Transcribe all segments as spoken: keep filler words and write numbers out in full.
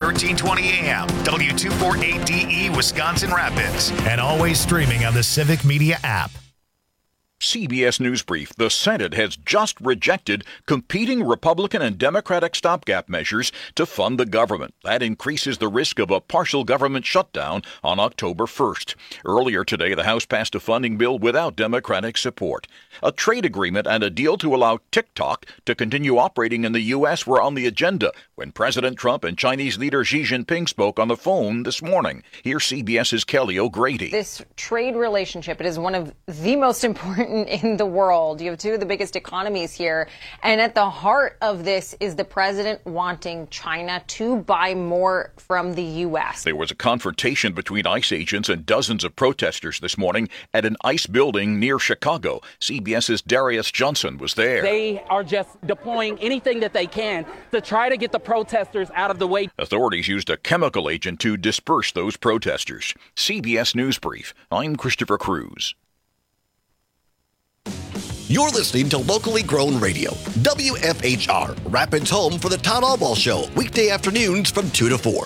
thirteen twenty A M, W two forty-eight D E, Wisconsin Rapids, and always streaming on the Civic Media app. C B S News Brief. The Senate has just rejected competing Republican and Democratic stopgap measures to fund the government. That increases the risk of a partial government shutdown on October first. Earlier today, the House passed a funding bill without Democratic support. A trade agreement and a deal to allow TikTok to continue operating in the U S were on the agenda when President Trump and Chinese leader Xi Jinping spoke on the phone this morning. Here's CBS's Kelly O'Grady. This trade relationship, it is one of the most important in the world. You have two of the biggest economies here. And at the heart of this is the president wanting China to buy more from the U S. There was a confrontation between ICE agents and dozens of protesters this morning at an ICE building near Chicago. CBS's Darius Johnson was there. They are just deploying anything that they can to try to get the protesters out of the way. Authorities used a chemical agent to disperse those protesters. C B S News Brief. I'm Christopher Cruz. You're listening to Locally Grown Radio, W F H R, Rapids home for the Todd Albaugh Show, weekday afternoons from two to four.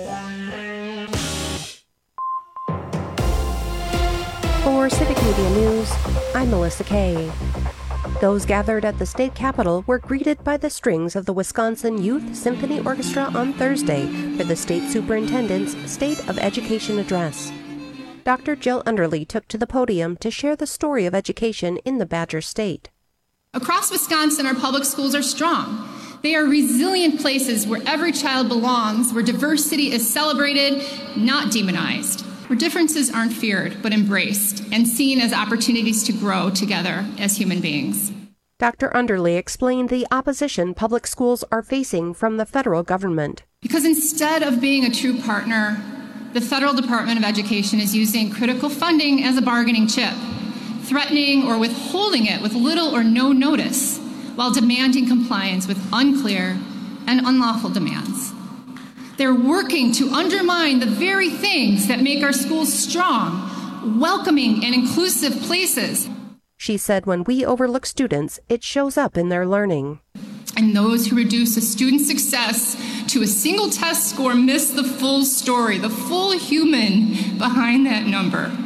For Civic Media News, I'm Melissa Kay. Those gathered at the state capitol were greeted by the strings of the Wisconsin Youth Symphony Orchestra on Thursday for the state superintendent's State of Education address. Doctor Jill Underly took to the podium to share the story of education in the Badger State. Across Wisconsin, our public schools are strong. They are resilient places where every child belongs, where diversity is celebrated, not demonized, where differences aren't feared but embraced and seen as opportunities to grow together as human beings. Doctor Underly explained the opposition public schools are facing from the federal government. Because instead of being a true partner, the Federal Department of Education is using critical funding as a bargaining chip, threatening or withholding it with little or no notice, while demanding compliance with unclear and unlawful demands. They're working to undermine the very things that make our schools strong, welcoming and inclusive places. She said when we overlook students, it shows up in their learning. And those who reduce a student's success to a single test score miss the full story, the full human behind that number.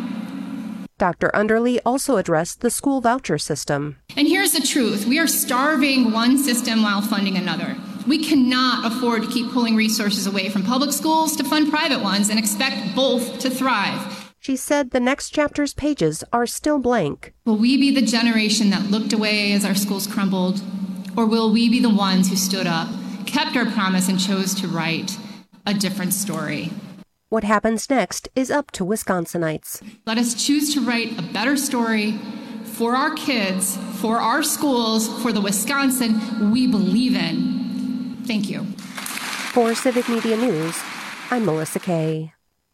Doctor Underly also addressed the school voucher system. And here's the truth. We are starving one system while funding another. We cannot afford to keep pulling resources away from public schools to fund private ones and expect both to thrive. She said the next chapter's pages are still blank. Will we be the generation that looked away as our schools crumbled? Or will we be the ones who stood up, kept our promise, and chose to write a different story? What happens next is up to Wisconsinites. Let us choose to write a better story for our kids, for our schools, for the Wisconsin we believe in. Thank you. For Civic Media News, I'm Melissa Kay.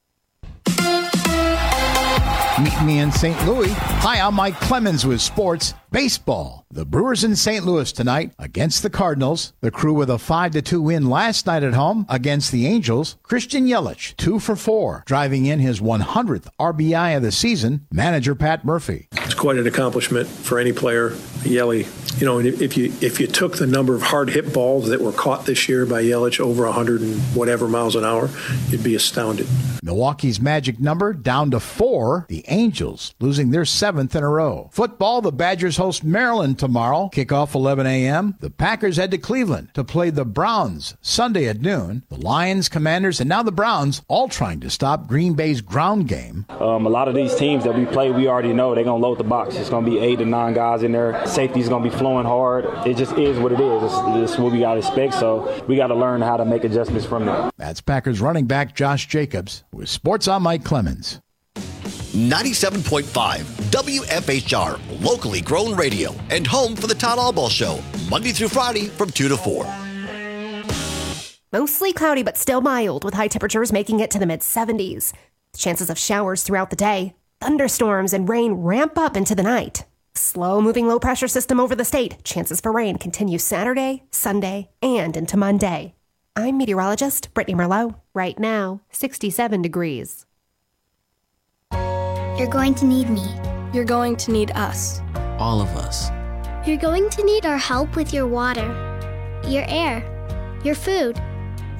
Meet me in Saint Louis. Hi, I'm Mike Clemens with sports baseball. The Brewers in Saint Louis tonight against the Cardinals. The Crew with a five to two win last night at home against the Angels. Christian Yelich, two for four, driving in his one hundredth R B I of the season. Manager Pat Murphy. It's quite an accomplishment for any player. Yelich, you know, if you if you took the number of hard hit balls that were caught this year by Yelich over one hundred and whatever miles an hour, you'd be astounded. Milwaukee's magic number down to four. The Angels losing their seventh in a row. Football, the Badgers host Maryland tomorrow. Kickoff eleven a.m. The Packers head to Cleveland to play the Browns Sunday at noon. The Lions, Commanders, and now the Browns all trying to stop Green Bay's ground game. Um, a lot of these teams that we play, we already know they're going to load the box. It's going to be eight to nine guys in there. Safety's going to be flowing hard. It just is what it is. It's, it's what we got to expect, so we got to learn how to make adjustments from there. That's Packers running back Josh Jacobs. With Sports, I'm Mike Clemens. ninety-seven point five W F H R, locally grown radio, and home for the Todd Albaugh Show, Monday through Friday from two to four. Mostly cloudy but still mild, with high temperatures making it to the mid seventies. Chances of showers throughout the day. Thunderstorms and rain ramp up into the night. Slow-moving low-pressure system over the state. Chances for rain continue Saturday, Sunday, and into Monday. I'm meteorologist Brittany Merlot. Right now, sixty-seven degrees. You're going to need me. You're going to need us. All of us. You're going to need our help with your water, your air, your food.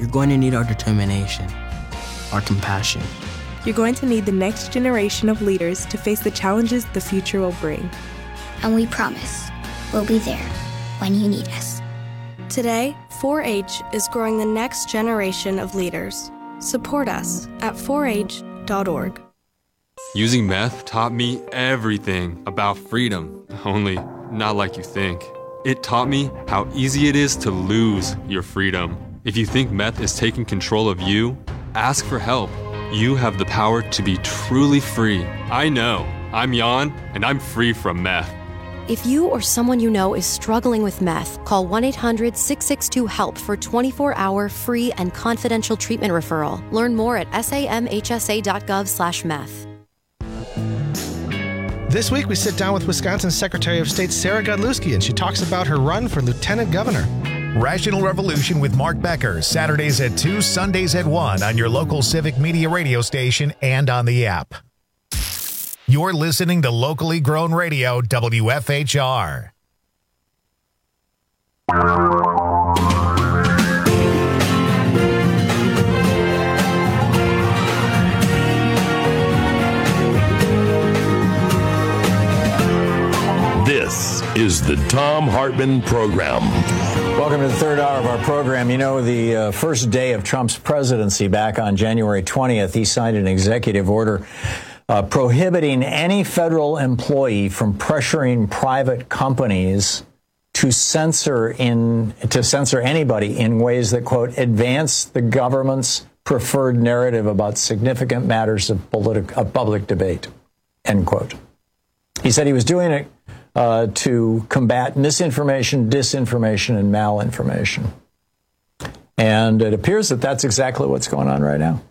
You're going to need our determination, our compassion. You're going to need the next generation of leaders to face the challenges the future will bring. And we promise we'll be there when you need us. Today, four H is growing the next generation of leaders. Support us at four H dot org. Using meth taught me everything about freedom, only not like you think. It taught me how easy it is to lose your freedom. If you think meth is taking control of you, ask for help. You have the power to be truly free. I know. I'm Jan, and I'm free from meth. If you or someone you know is struggling with meth, call one eight hundred six six two HELP for twenty-four hour free and confidential treatment referral. Learn more at samhsa.gov slash meth. This week, we sit down with Wisconsin Secretary of State Sarah Godlewski, and she talks about her run for lieutenant governor. Rational Revolution with Mark Becker, Saturdays at two, Sundays at one on your local Civic Media radio station and on the app. You're listening to Locally Grown Radio, W F H R. This is the Thom Hartmann Program. Welcome to the third hour of our program. You know, the uh, first day of Trump's presidency, back on January twentieth, he signed an executive order uh, prohibiting any federal employee from pressuring private companies to censor in to censor anybody in ways that, quote, advance the government's preferred narrative about significant matters of, politi- of public debate, end quote. He said he was doing it Uh, to combat misinformation, disinformation, and malinformation. And it appears that that's exactly what's going on right now.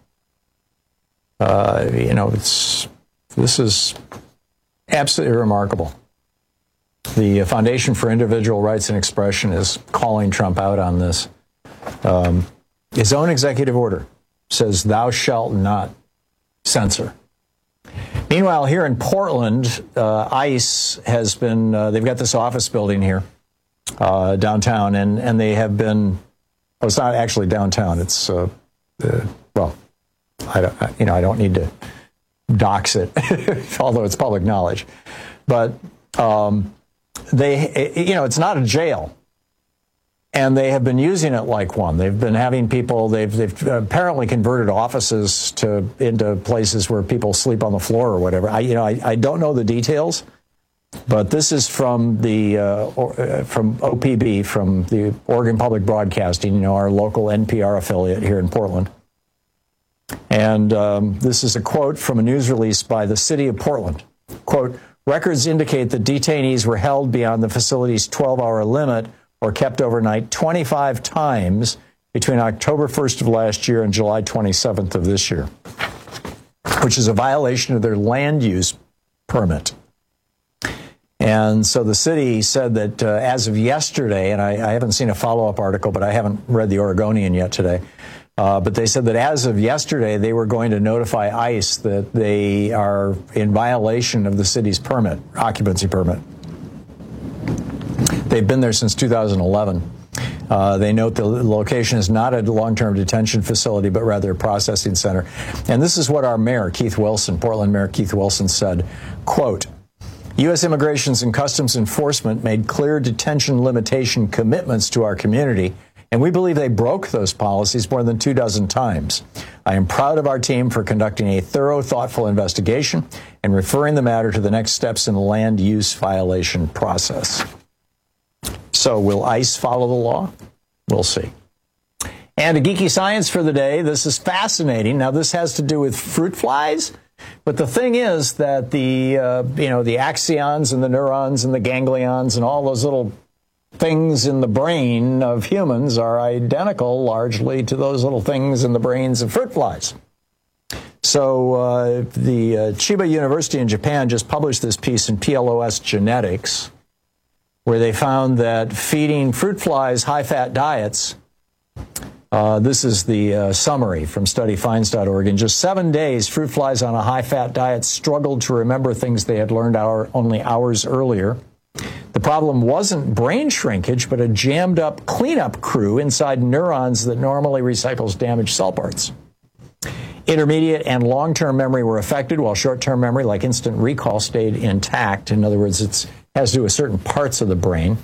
Uh, you know, it's this is absolutely remarkable. The Foundation for Individual Rights and Expression is calling Trump out on this. Um, his own executive order says, "Thou shalt not censor." Meanwhile, here in Portland, uh, ICE has been, uh, they've got this office building here uh, downtown, and, and they have been, well, it's not actually downtown. It's, uh, uh, well, I don't, you know, I don't need to dox it, although it's public knowledge. But um, they, you know, it's not a jail. And they have been using it like one. They've been having people, they've, they've apparently converted offices to into places where people sleep on the floor or whatever. I, you know, I, I don't know the details, but this is from the uh, or, from O P B, from the Oregon Public Broadcasting, you know, our local N P R affiliate here in Portland. And um, this is a quote from a news release by the city of Portland. Quote, "Records indicate that detainees were held beyond the facility's twelve hour limit or kept overnight twenty-five times between October first of last year and July twenty-seventh of this year, which is a violation of their land use permit." And so the city said that uh, as of yesterday, and I, I haven't seen a follow-up article, but I haven't read the Oregonian yet today, uh, but they said that as of yesterday, they were going to notify ICE that they are in violation of the city's permit, occupancy permit. They've been there since two thousand eleven. Uh, they note the location is not a long-term detention facility, but rather a processing center. And this is what our mayor, Keith Wilson, Portland Mayor Keith Wilson, said, quote, "U S Immigrations and Customs Enforcement made clear detention limitation commitments to our community, and we believe they broke those policies more than two dozen times. I am proud of our team for conducting a thorough, thoughtful investigation and referring the matter to the next steps in the land use violation process." So will ICE follow the law? We'll see. And a geeky science for the day. This is fascinating. Now, this has to do with fruit flies. But the thing is that the, uh, you know, the axons and the neurons and the ganglions and all those little things in the brain of humans are identical largely to those little things in the brains of fruit flies. So uh, the uh, Chiba University in Japan just published this piece in P L O S Genetics, where they found that feeding fruit flies high-fat diets, uh, this is the uh, summary from study finds dot org, in just seven days, fruit flies on a high-fat diet struggled to remember things they had learned hour, only hours earlier. The problem wasn't brain shrinkage, but a jammed up cleanup crew inside neurons that normally recycles damaged cell parts. Intermediate and long-term memory were affected, while short-term memory, like instant recall, stayed intact. In other words, it has to do with certain parts of the brain.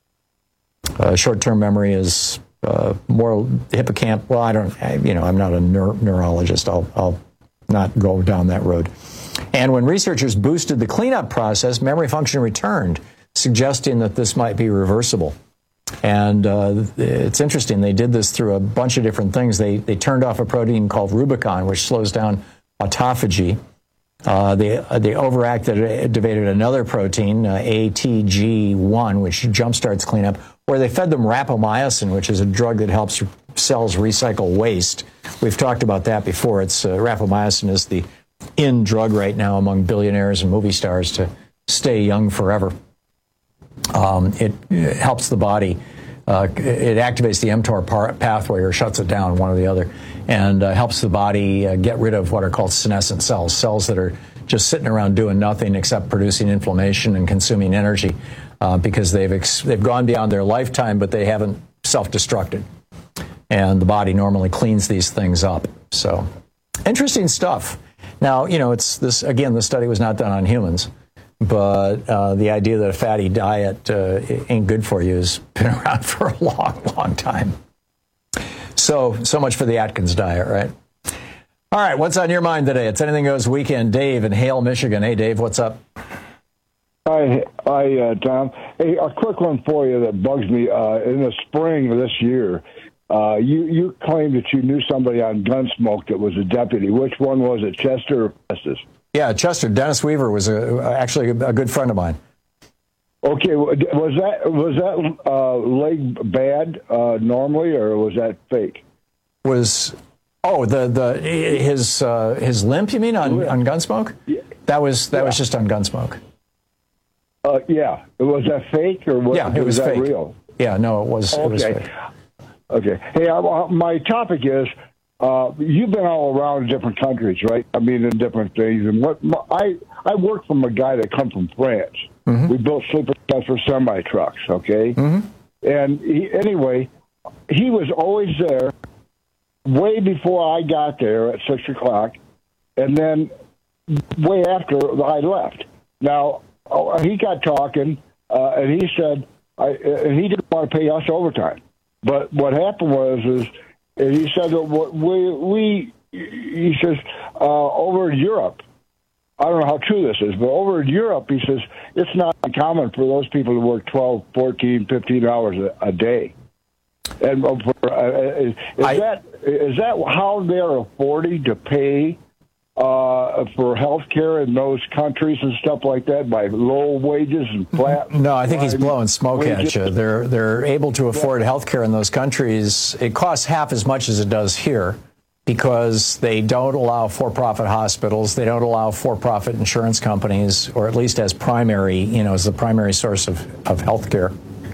Uh, short-term memory is uh, more hippocamp. Well, I don't, I, you know, I'm not a neur- neurologist. I'll, I'll not go down that road. And when researchers boosted the cleanup process, memory function returned, suggesting that this might be reversible. And uh, it's interesting. They did this through a bunch of different things. They they turned off a protein called Rubicon, which slows down autophagy. Uh, they they overactivated another protein, uh, A T G one, which jumpstarts cleanup. Or they fed them rapamycin, which is a drug that helps cells recycle waste. We've talked about that before. It's uh, rapamycin is the in drug right now among billionaires and movie stars to stay young forever. Um, it, it helps the body. Uh, it activates the mTOR par- pathway or shuts it down, one or the other, and uh, helps the body uh, get rid of what are called senescent cells, cells that are just sitting around doing nothing except producing inflammation and consuming energy uh, because they've ex- they've gone beyond their lifetime, but they haven't self-destructed. And the body normally cleans these things up. So, interesting stuff. Now, you know, it's this again. The study was not done on humans. But uh, the idea that a fatty diet uh, ain't good for you has been around for a long, long time. So, so much for the Atkins diet, right? All right, what's on your mind today? It's Anything Goes Weekend. Dave in Hale, Michigan. Hey, Dave, what's up? Hi, hi, uh, Tom. Hey, a quick one for you that bugs me. Uh, in the spring of this year, uh, you, you claimed that you knew somebody on Gunsmoke that was a deputy. Which one was it, Chester or Festus? Yeah, Chester. Dennis Weaver was a, actually a good friend of mine. Okay, was that was that uh, leg bad uh, normally, or was that fake? Was oh the the his uh, his limp? You mean on, on Gunsmoke? Yeah. That was that yeah. was just on Gunsmoke. Uh, yeah, was that fake or was, yeah, it was, was that fake. real? Yeah, no, it was. Okay. It was fake. Okay. Hey, I, my topic is. Uh, you've been all around different countries, right? I mean, in different things. And what my, I I work from a guy that come from France. Mm-hmm. We built sleeper cells for semi trucks, okay? Mm-hmm. And he, anyway, he was always there way before I got there at six o'clock, and then way after I left. Now he got talking, uh, and he said, I, and he didn't want to pay us overtime. But what happened was is. And he said, we, we he says, uh, over in Europe, I don't know how true this is, but over in Europe, he says, it's not uncommon for those people to work twelve, fourteen, fifteen hours a, a day. And for, uh, is, is, I, that, is that how they're affording to pay uh, for health care in those countries and stuff like that by low wages and flat? No, I think he's blowing smoke wages. At you. They're they're able to afford health care in those countries. It costs half as much as it does here because they don't allow for-profit hospitals. They don't allow for-profit insurance companies, or at least as primary, you know, as the primary source of, of health care.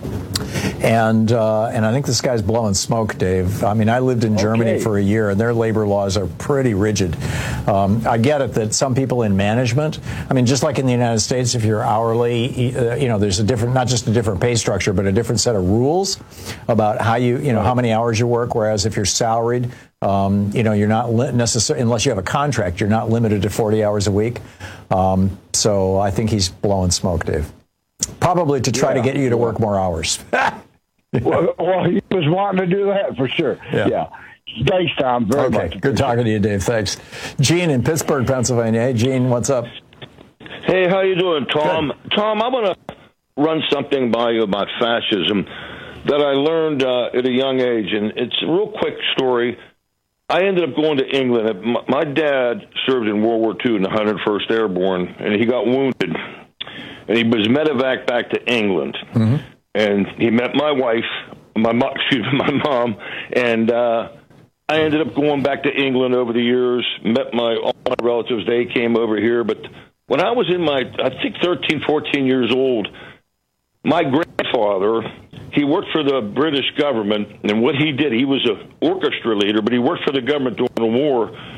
And uh, and I think this guy's blowing smoke, Dave. I mean, I lived in Germany okay. for a year, and their labor laws are pretty rigid. Um, I get it that some people in management, I mean, just like in the United States, if you're hourly, uh, you know, there's a different, not just a different pay structure, but a different set of rules about how you, you know, how many hours you work. Whereas if you're salaried, um, you know, you're not li- necessarily, unless you have a contract, you're not limited to forty hours a week. Um, so I think he's blowing smoke, Dave. Probably to try yeah. to get you to work more hours. well, well, he was wanting to do that for sure. Yeah. yeah. Thanks, Tom. Very okay. much. Good talking to you, Dave. Thanks. Gene in Pittsburgh, Pennsylvania. Hey, Gene, what's up? Hey, how you doing, Tom? Good. Tom, I want to run something by you about fascism that I learned uh, at a young age, and it's a real quick story. I ended up going to England. My, my dad served in World War Two in the one hundred first Airborne, and he got wounded. And he was medevac back to England. Mm-hmm. And he met my wife, my mom, excuse me, my mom, and uh, I ended up going back to England over the years, met my all my relatives. They came over here. But when I was in my, I think, thirteen, fourteen years old, my grandfather, he worked for the British government, and what he did, he was an orchestra leader, but he worked for the government during the war.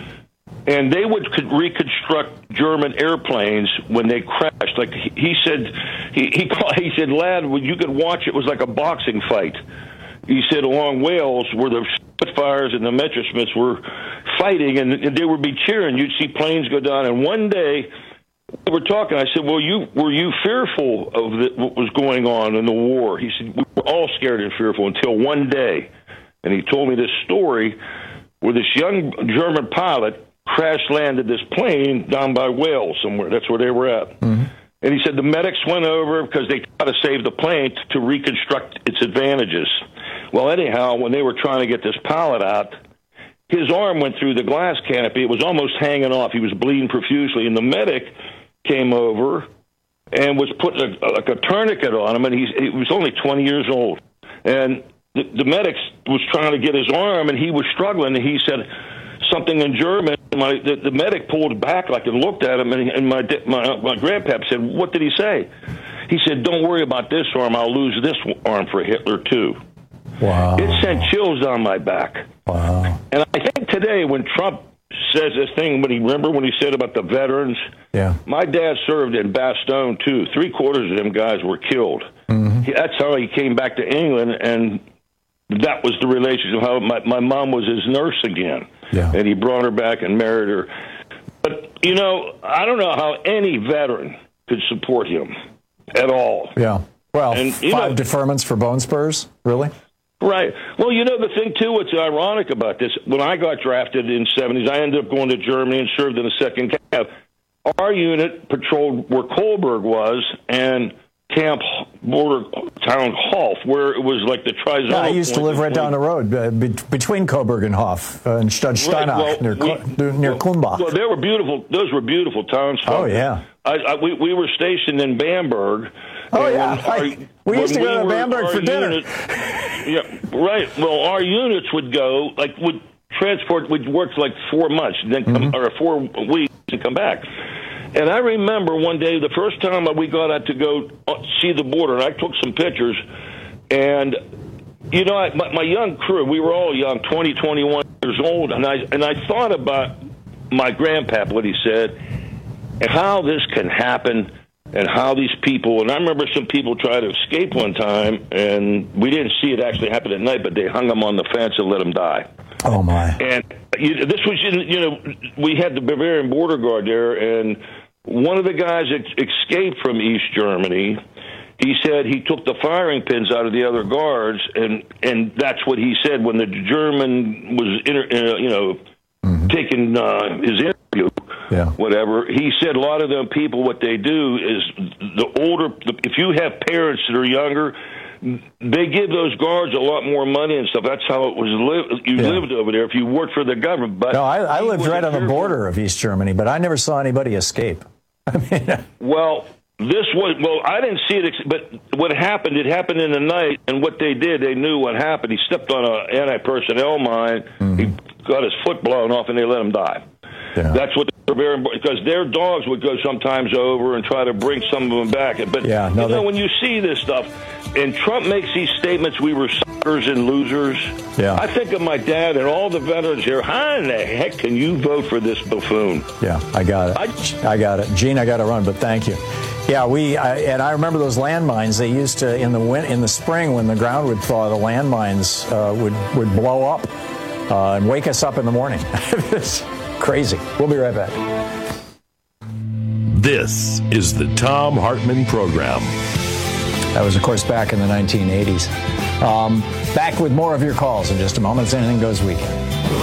and they would reconstruct German airplanes when they crashed. Like he said, he he, called, he said, lad, when you could watch it, it was like a boxing fight. He said along Wales, where the Spitfires and the Messerschmitts were fighting, and, and they would be cheering. You'd see planes go down, and one day we were talking. I said, well, you were you fearful of the, what was going on in the war? He said, we were all scared and fearful until one day. And he told me this story where this young German pilot crash-landed this plane down by Wales somewhere. That's where they were at. Mm-hmm. And he said the medics went over because they tried to save the plane to reconstruct its advantages. Well, anyhow, when they were trying to get this pilot out, his arm went through the glass canopy. It was almost hanging off. He was bleeding profusely. And the medic came over and was putting a, like a tourniquet on him, and he's, he was only twenty years old. And the, the medic was trying to get his arm, and he was struggling, and he said something in German. My, the, the medic pulled back like and looked at him, and, and my, my, my grandpap said, what did he say? He said, don't worry about this arm. I'll lose this arm for Hitler, too. Wow. It sent chills down my back. Wow. And I think today when Trump says this thing, when he remember when he said about the veterans, yeah. My dad served in Bastogne, too. Three quarters of them guys were killed. Mm-hmm. He, that's how he came back to England, and that was the relationship. How my, my mom was his nurse again. Yeah. And he brought her back and married her. But, you know, I don't know how any veteran could support him at all. Yeah. Well, and, five know, deferments for bone spurs? Really? Right. Well, you know, the thing, too, what's ironic about this, when I got drafted in the seventies, I ended up going to Germany and served in the second Cav. Our unit patrolled where Kohlberg was and Camp Border Town Hof, where it was like the Trizonal. Yeah, I used to live right down the road uh, be- between Coburg and Hof uh, and Steinach, right, well, near, we, near well, Kulmbach. Well, they were beautiful. Those were beautiful towns. Oh, yeah. I, I, we, we were stationed in Bamberg. Oh, yeah. Our, I, we used to go we to were, Bamberg for dinner. Unit, yeah, right. Well, our units would go, like, would transport, would work for like four months, and then come, mm-hmm. or four weeks and come back. And I remember one day, the first time we got out to go see the border, and I took some pictures, and, you know, I, my, my young crew, we were all young, twenty, twenty-one years old, and I and I thought about my grandpap, what he said, and how this can happen, and how these people, and I remember some people tried to escape one time, and we didn't see it actually happen at night, but they hung them on the fence and let them die. Oh, my. And you, this was, you know, we had the Bavarian border guard there, and one of the guys ex- escaped from East Germany. He said he took the firing pins out of the other guards, and, and that's what he said when the German was, inter- uh, you know, mm-hmm. taking uh, his interview, yeah. whatever. He said a lot of them people, what they do is the older, the, if you have parents that are younger, they give those guards a lot more money and stuff. That's how it was lived. You yeah. lived over there if you worked for the government. But no, I, I lived right on the border of East Germany, but I never saw anybody escape. I mean, well, this was, well, I didn't see it, but what happened, it happened in the night, and what they did, they knew what happened. He stepped on an anti-personnel mine, mm-hmm. he got his foot blown off, and they let him die. Yeah. That's what they're very, because their dogs would go sometimes over and try to bring some of them back. But, yeah, no, you know, when you see this stuff, and Trump makes these statements, we were suckers and losers. Yeah. I think of my dad and all the veterans here. How in the heck can you vote for this buffoon? Yeah, I got it. I, I got it. Gene, I got to run, but thank you. Yeah, we I, and I remember those landmines. They used to in the win, in the spring when the ground would thaw, the landmines uh, would would blow up uh, and wake us up in the morning. It's crazy. We'll be right back. This is the Thom Hartmann Program. That was, of course, back in the nineteen eighties. Um, back with more of your calls in just a moment. It's Anything Goes Weekend.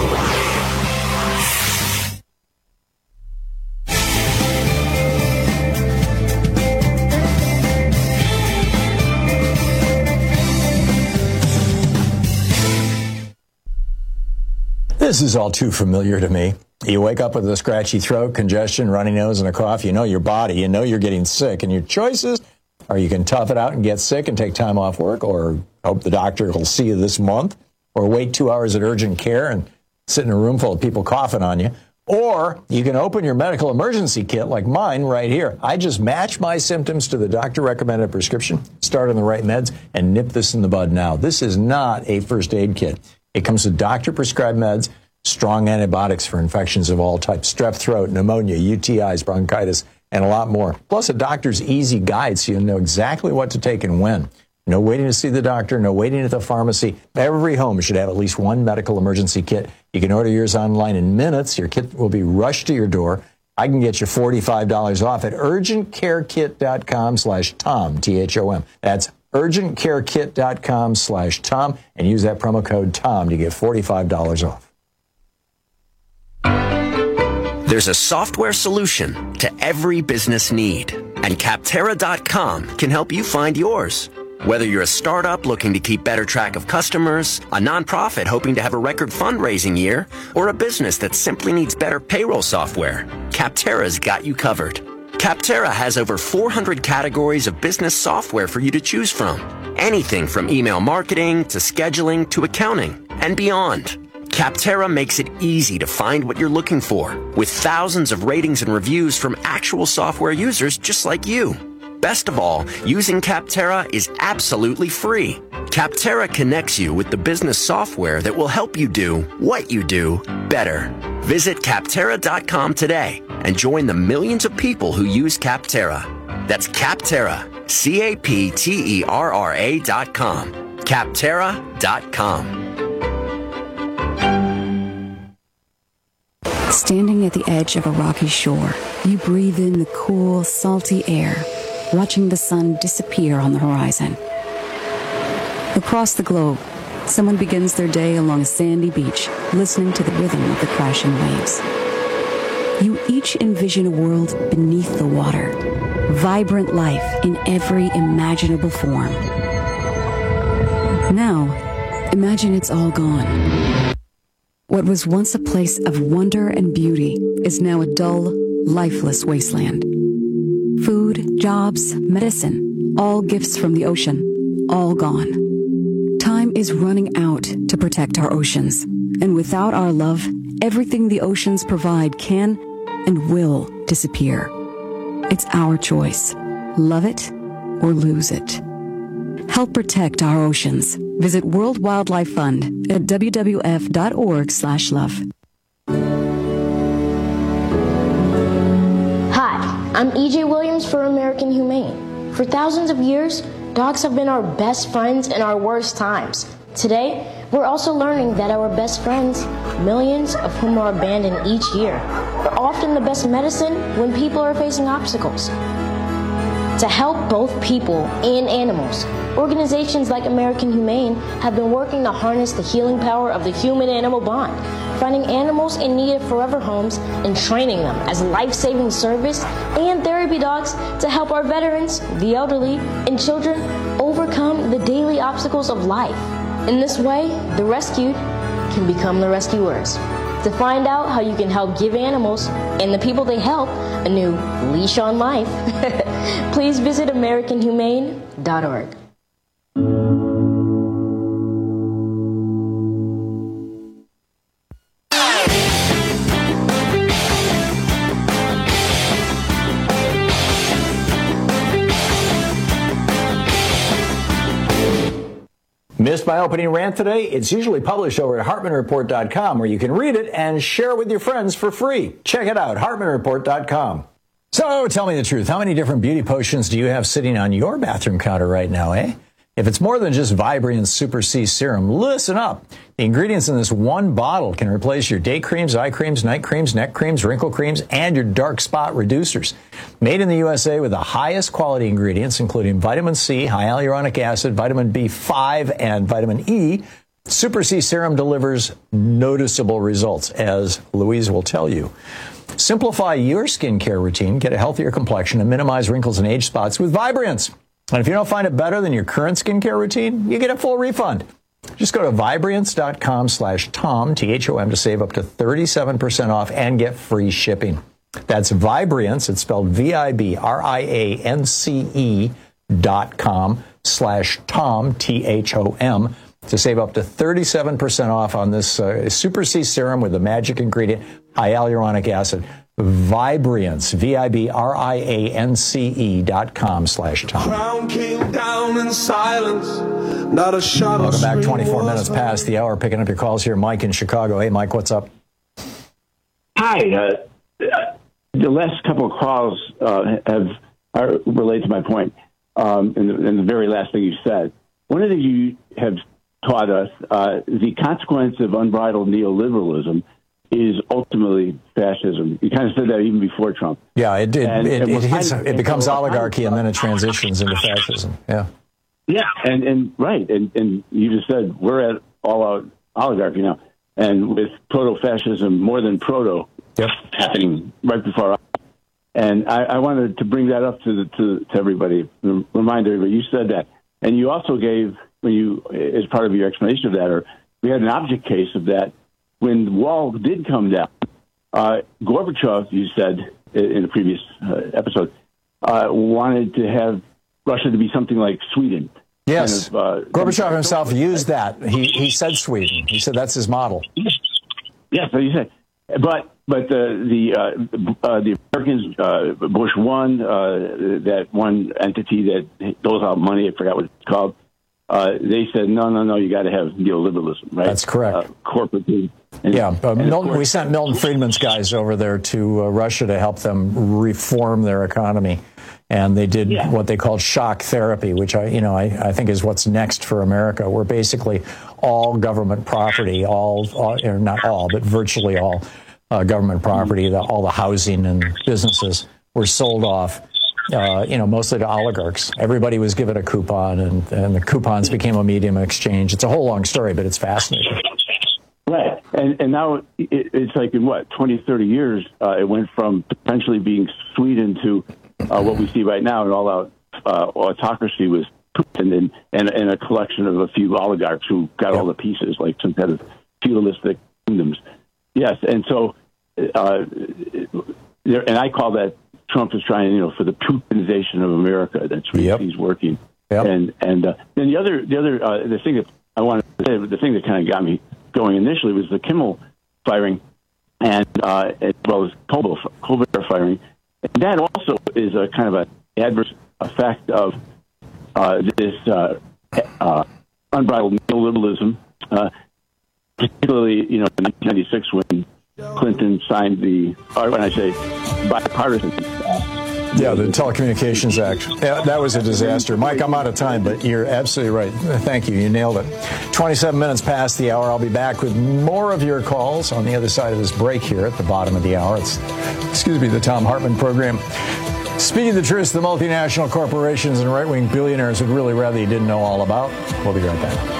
This is all too familiar to me. You wake up with a scratchy throat, congestion, runny nose, and a cough. You know your body. You know you're getting sick. And your choices are you can tough it out and get sick and take time off work, or hope the doctor will see you this month, or wait two hours at urgent care and sit in a room full of people coughing on you. Or you can open your medical emergency kit like mine right here. I just match my symptoms to the doctor-recommended prescription, start on the right meds, and nip this in the bud now. This is not a first aid kit. It comes with doctor-prescribed meds strong antibiotics for infections of all types, strep throat, pneumonia, U T Is, bronchitis, and a lot more. Plus a doctor's easy guide so you know exactly what to take and when. No waiting to see the doctor, no waiting at the pharmacy. Every home should have at least one medical emergency kit. You can order yours online in minutes. Your kit will be rushed to your door. I can get you forty-five dollars off at urgentcarekit.com slash Tom, T H O M. That's urgentcarekit.com slash Tom, and use that promo code Tom to get forty-five dollars off. There's a software solution to every business need, and Capterra dot com can help you find yours. Whether you're a startup looking to keep better track of customers, a nonprofit hoping to have a record fundraising year, or a business that simply needs better payroll software, Capterra's got you covered. Capterra has over four hundred categories of business software for you to choose from. Anything from email marketing to scheduling to accounting and beyond. Capterra makes it easy to find what you're looking for, with thousands of ratings and reviews from actual software users just like you. Best of all, using Capterra is absolutely free. Capterra connects you with the business software that will help you do what you do better. Visit Capterra dot com today and join the millions of people who use Capterra. That's Capterra, C A P T E R R A dot com. Capterra dot com. Standing at the edge of a rocky shore, you breathe in the cool, salty air, watching the sun disappear on the horizon. Across the globe, someone begins their day along a sandy beach, listening to the rhythm of the crashing waves. You each envision a world beneath the water, vibrant life in every imaginable form. Now, imagine it's all gone. What was once a place of wonder and beauty is now a dull, lifeless wasteland. Food, jobs, medicine, all gifts from the ocean, all gone. Time is running out to protect our oceans, and without our love, everything the oceans provide can and will disappear. It's our choice. Love it or lose it. Help protect our oceans. Visit World Wildlife Fund at w w f dot org slash love. Hi, I'm E J Williams for American Humane. For thousands of years, dogs have been our best friends in our worst times. Today, we're also learning that our best friends, millions of whom are abandoned each year, are often the best medicine when people are facing obstacles. To help both people and animals, organizations like American Humane have been working to harness the healing power of the human-animal bond, finding animals in need of forever homes and training them as life-saving service and therapy dogs to help our veterans, the elderly, and children overcome the daily obstacles of life. In this way, the rescued can become the rescuers. To find out how you can help give animals and the people they help a new leash on life, please visit American Humane dot org. Missed my opening rant today? It's usually published over at Hartman Report dot com, where you can read it and share it with your friends for free. Check it out, Hartman Report dot com. So tell me the truth. How many different beauty potions do you have sitting on your bathroom counter right now, eh? If it's more than just Vibrant Super C Serum, listen up. The ingredients in this one bottle can replace your day creams, eye creams, night creams, neck creams, wrinkle creams, and your dark spot reducers. Made in the U S A with the highest quality ingredients, including vitamin C, high hyaluronic acid, vitamin B five, and vitamin E, Super C Serum delivers noticeable results, as Louise will tell you. Simplify your skincare routine, get a healthier complexion, and minimize wrinkles and age spots with Vibrance. And if you don't find it better than your current skincare routine, you get a full refund. Just go to Vibrance dot com slash Tom, T H O M, to save up to thirty-seven percent off and get free shipping. That's Vibrance, it's spelled V I B R I A N C E dot com slash Tom, T H O M, to save up to thirty-seven percent off on this uh, Super C Serum with the magic ingredient, hyaluronic acid. Vibrance, V I B R I A N C E dot com slash Tom. Crown came down in silence, not a shot. Welcome back, twenty-four minutes past the hour, picking up your calls here. Mike in Chicago. Hey, Mike, what's up? Hi. Uh, the last couple of calls uh, have are relate to my point, um, and, the, and the very last thing you said. One of the things you have taught us, uh, the consequence of unbridled neoliberalism is ultimately fascism. You kind of said that even before Trump. Yeah, it did. And, it, and it, hits, kind of, it becomes so oligarchy, and then it transitions into fascism. Yeah. Yeah, and, and right, and, and you just said we're at all-out oligarchy now, and with proto-fascism, more than proto, yep. happening right before us. And I, I wanted to bring that up to, the, to to everybody, remind everybody. You said that, and you also gave, when you, as part of your explanation of that, or we had an object case of that. When the wall did come down, uh, Gorbachev, you said in a previous uh, episode, uh, wanted to have Russia to be something like Sweden. Yes, kind of, uh, Gorbachev himself used that. He he said Sweden. He said that's his model. Yes, so you said, but but the the uh, uh, the Americans, uh, Bush one, uh, that one entity that doles out money, I forgot what it's called. Uh, they said no, no, no. You got to have neoliberalism, right? That's correct. Uh, corporate. And, yeah, uh, and Milton, we sent Milton Friedman's guys over there to uh, Russia to help them reform their economy. And they did yeah. what they called shock therapy, which I, you know, I, I think is what's next for America. Where basically all government property, all, all or not all, but virtually all uh, government property, the, all the housing and businesses were sold off. Uh, you know, mostly to oligarchs. Everybody was given a coupon, and, and the coupons became a medium of exchange. It's a whole long story, but it's fascinating. Right. And and now it, it's like in, what, twenty, thirty years, uh, it went from potentially being Sweden to uh, what we see right now, an all-out uh, autocracy with Putin and, and, and a collection of a few oligarchs who got yep. all the pieces, like some kind of feudalistic kingdoms. Yes, and so, uh, there, and I call that Trump is trying, you know, for the Putinization of America. That's where yep. he's working. Yep. And and uh, then the other the other uh, the thing that I wanted to say, the thing that kind of got me going initially was the Kimmel firing, and uh, as well as Colbert, Colbert firing. And that also is a kind of an adverse effect of uh, this uh, uh, unbridled neoliberalism, uh, particularly, you know, in nineteen ninety-six when Clinton signed the, or when I say bipartisan. Yeah, the Telecommunications Act. Yeah, that was a disaster. Mike, I'm out of time, but you're absolutely right. Thank you. You nailed it. twenty-seven minutes past the hour. I'll be back with more of your calls on the other side of this break here at the bottom of the hour. It's, excuse me, the Thom Hartmann program. Speaking the truth, the multinational corporations and right-wing billionaires would really rather you didn't know all about. We'll be right back.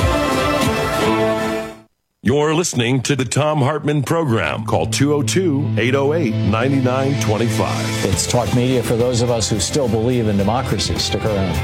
You're listening to the Thom Hartmann program. Call two oh two, eight oh eight, nine nine two five. It's Talk Media for those of us who still believe in democracy. Stick around.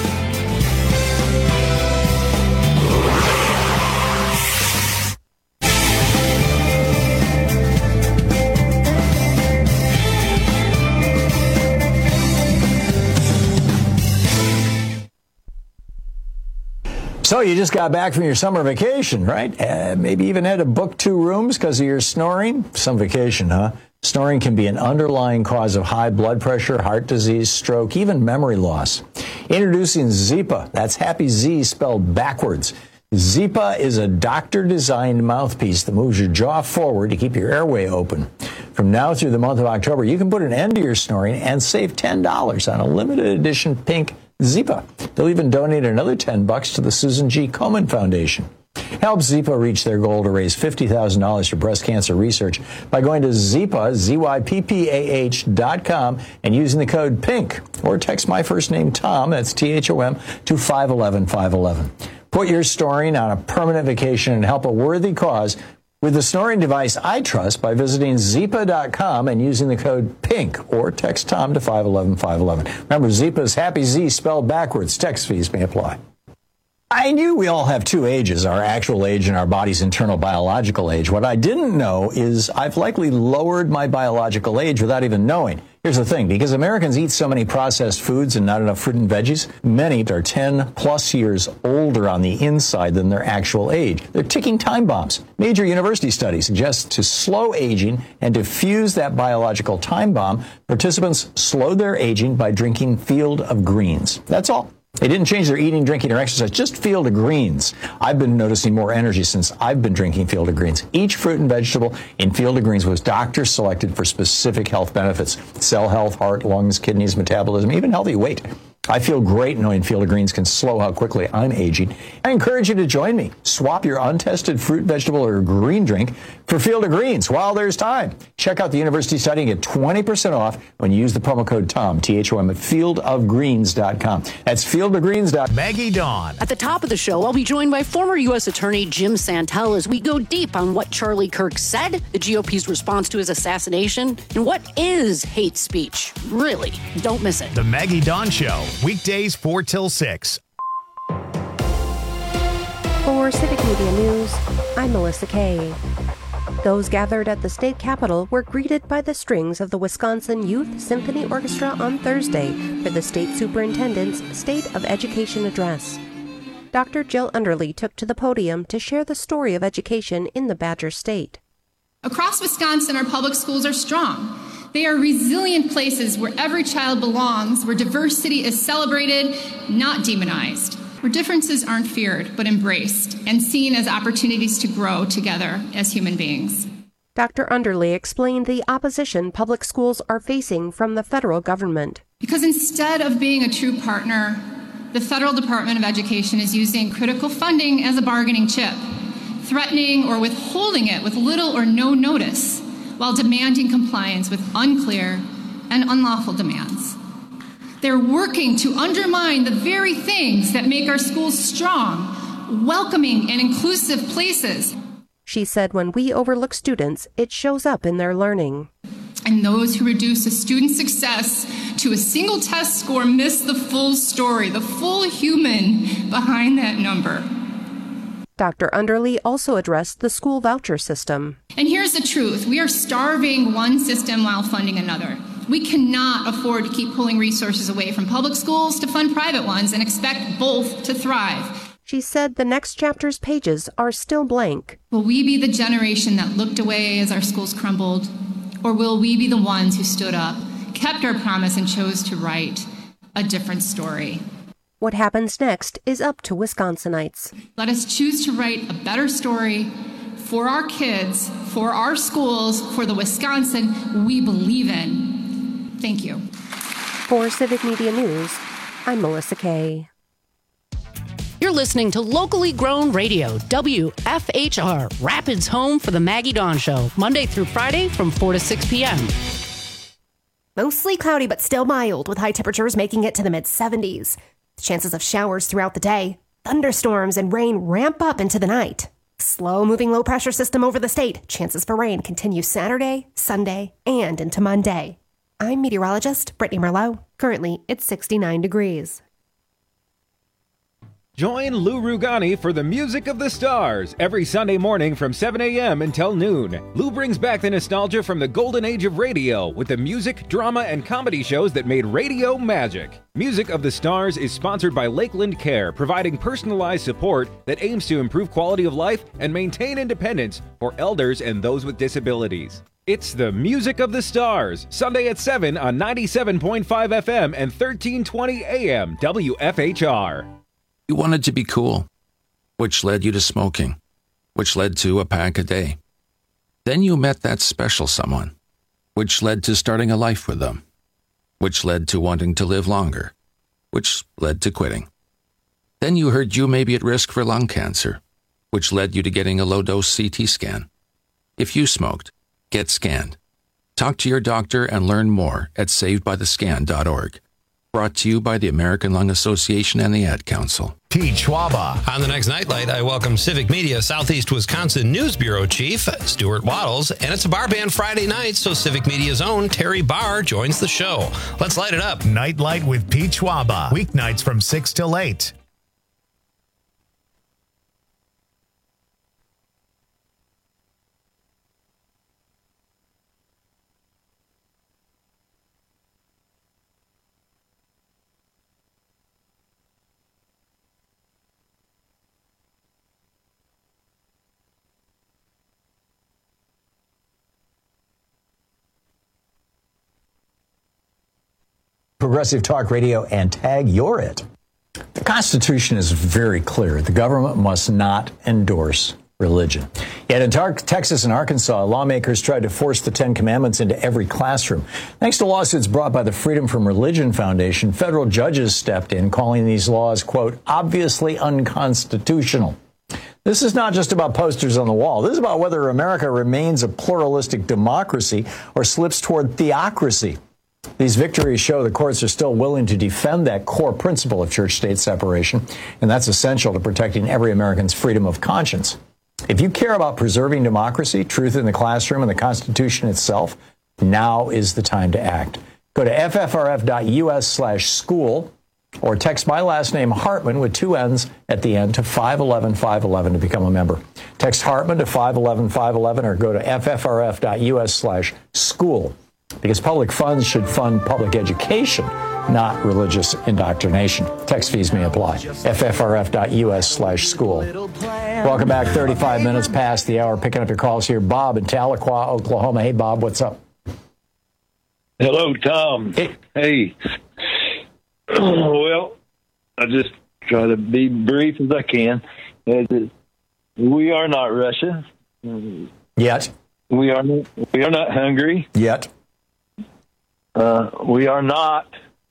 So you just got back from your summer vacation, right? Uh, maybe even had to book two rooms because of your snoring. Some vacation, huh? Snoring can be an underlying cause of high blood pressure, heart disease, stroke, even memory loss. Introducing Zypa. That's Happy Z spelled backwards. Zypa is a doctor-designed mouthpiece that moves your jaw forward to keep your airway open. From now through the month of October, you can put an end to your snoring and save ten dollars on a limited edition pink Zypa. They'll even donate another ten bucks to the Susan G. Komen Foundation. Help Zypa reach their goal to raise fifty thousand dollars for breast cancer research by going to Zypa, Z Y P P A H dot com and using the code PINK, or text my first name, Tom, that's T H O M, to five one one five one one. Put your snoring on a permanent vacation and help a worthy cause with the snoring device I trust by visiting Zypa dot com and using the code PINK, or text Tom to five one one five one one. Remember, Zypa is Happy Z spelled backwards. Text fees may apply. I knew we all have two ages, our actual age and our body's internal biological age. What I didn't know is I've likely lowered my biological age without even knowing. Here's the thing, because Americans eat so many processed foods and not enough fruit and veggies, many are ten plus years older on the inside than their actual age. They're ticking time bombs. Major university studies suggest to slow aging and to fuse that biological time bomb, participants slowed their aging by drinking Field of Greens. That's all. They didn't change their eating, drinking, or exercise, just Field of Greens. I've been noticing more energy since I've been drinking Field of Greens. Each fruit and vegetable in Field of Greens was doctor selected for specific health benefits: cell health, heart, lungs, kidneys, metabolism, even healthy weight. I feel great knowing Field of Greens can slow how quickly I'm aging. I encourage you to join me. Swap your untested fruit, vegetable, or green drink for Field of Greens while there's time. Check out the university study and get twenty percent off when you use the promo code TOM, T H O M, at field of greens dot com. That's field of greens dot com. Maggie Dawn. At the top of the show, I'll be joined by former U S Attorney Jim Santel as we go deep on what Charlie Kirk said, the G O P's response to his assassination, and what is hate speech. Really, don't miss it. The Maggie Dawn Show, weekdays four till six. For Civic Media News, I'm Melissa Kay. Those gathered at the state capitol were greeted by the strings of the Wisconsin Youth Symphony Orchestra on Thursday for the state superintendent's State of Education address. Doctor Jill Underly took to the podium to share the story of education in the Badger State. Across Wisconsin, our public schools are strong. They are resilient places where every child belongs, where diversity is celebrated, not demonized, where differences aren't feared but embraced and seen as opportunities to grow together as human beings. Doctor Underly explained the opposition public schools are facing from the federal government. Because instead of being a true partner, the Federal Department of Education is using critical funding as a bargaining chip, threatening or withholding it with little or no notice, while demanding compliance with unclear and unlawful demands. They're working to undermine the very things that make our schools strong, welcoming and inclusive places. She said when we overlook students, it shows up in their learning. And those who reduce a student's success to a single test score miss the full story, the full human behind that number. Doctor Underly also addressed the school voucher system. And here's the truth. We are starving one system while funding another. We cannot afford to keep pulling resources away from public schools to fund private ones and expect both to thrive. She said the next chapter's pages are still blank. Will we be the generation that looked away as our schools crumbled? Or will we be the ones who stood up, kept our promise, and chose to write a different story? What happens next is up to Wisconsinites. Let us choose to write a better story for our kids, for our schools, for the Wisconsin we believe in. Thank you. For Civic Media News, I'm Melissa Kay. You're listening to locally grown radio, W F H R, Rapids home for the Maggie Dawn Show, Monday through Friday from four to six p.m. Mostly cloudy but still mild, with high temperatures making it to the mid seventies. Chances of showers throughout the day. Thunderstorms and rain ramp up into the night. Slow-moving low-pressure system over the state. Chances for rain continue Saturday, Sunday, and into Monday. I'm meteorologist Brittany Merlot. Currently, it's sixty-nine degrees. Join Lou Rugani for the Music of the Stars every Sunday morning from seven a.m. until noon. Lou brings back the nostalgia from the golden age of radio with the music, drama, and comedy shows that made radio magic. Music of the Stars is sponsored by Lakeland Care, providing personalized support that aims to improve quality of life and maintain independence for elders and those with disabilities. It's the Music of the Stars, Sunday at seven on ninety-seven point five F M and thirteen twenty A M W F H R. You wanted to be cool, which led you to smoking, which led to a pack a day. Then you met that special someone, which led to starting a life with them, which led to wanting to live longer, which led to quitting. Then you heard you may be at risk for lung cancer, which led you to getting a low-dose C T scan. If you smoked, get scanned. Talk to your doctor and learn more at saved by the scan dot org. Brought to you by the American Lung Association and the Ad Council. Pete Schwaba. On the next Nightlight, I welcome Civic Media Southeast Wisconsin News Bureau Chief Stuart Waddles, and it's a bar band Friday night, so Civic Media's own Terry Barr joins the show. Let's light it up. Nightlight with Pete Schwaba. Weeknights from six till eight. Progressive Talk Radio and tag You're It. Constitution is very clear. The government must not endorse religion. Yet in tar- Texas and Arkansas, lawmakers tried to force the Ten Commandments into every classroom. Thanks to lawsuits brought by the Freedom from Religion Foundation, federal judges stepped in, calling these laws, quote, obviously unconstitutional. This is not just about posters on the wall. This is about whether America remains a pluralistic democracy or slips toward theocracy. These victories show the courts are still willing to defend that core principle of church-state separation, and that's essential to protecting every American's freedom of conscience. If you care about preserving democracy, truth in the classroom, and the Constitution itself, now is the time to act. Go to ffrf.us slash school or text my last name, Hartman, with two N's at the end to five one one five one one to become a member. Text Hartman to five one one five one one or go to ffrf.us slash school because public funds should fund public education, not religious indoctrination. Text fees may apply. ffrf.us slash school. Welcome back. thirty-five minutes past the hour. Picking up your calls here. Bob in Tahlequah, Oklahoma. Hey, Bob, what's up? Hello, Tom. Hey. Hey. Well, I just try to be brief as I can. We are not Russia. Yet. We are not, we are not Hungary. Yet. Uh, we are not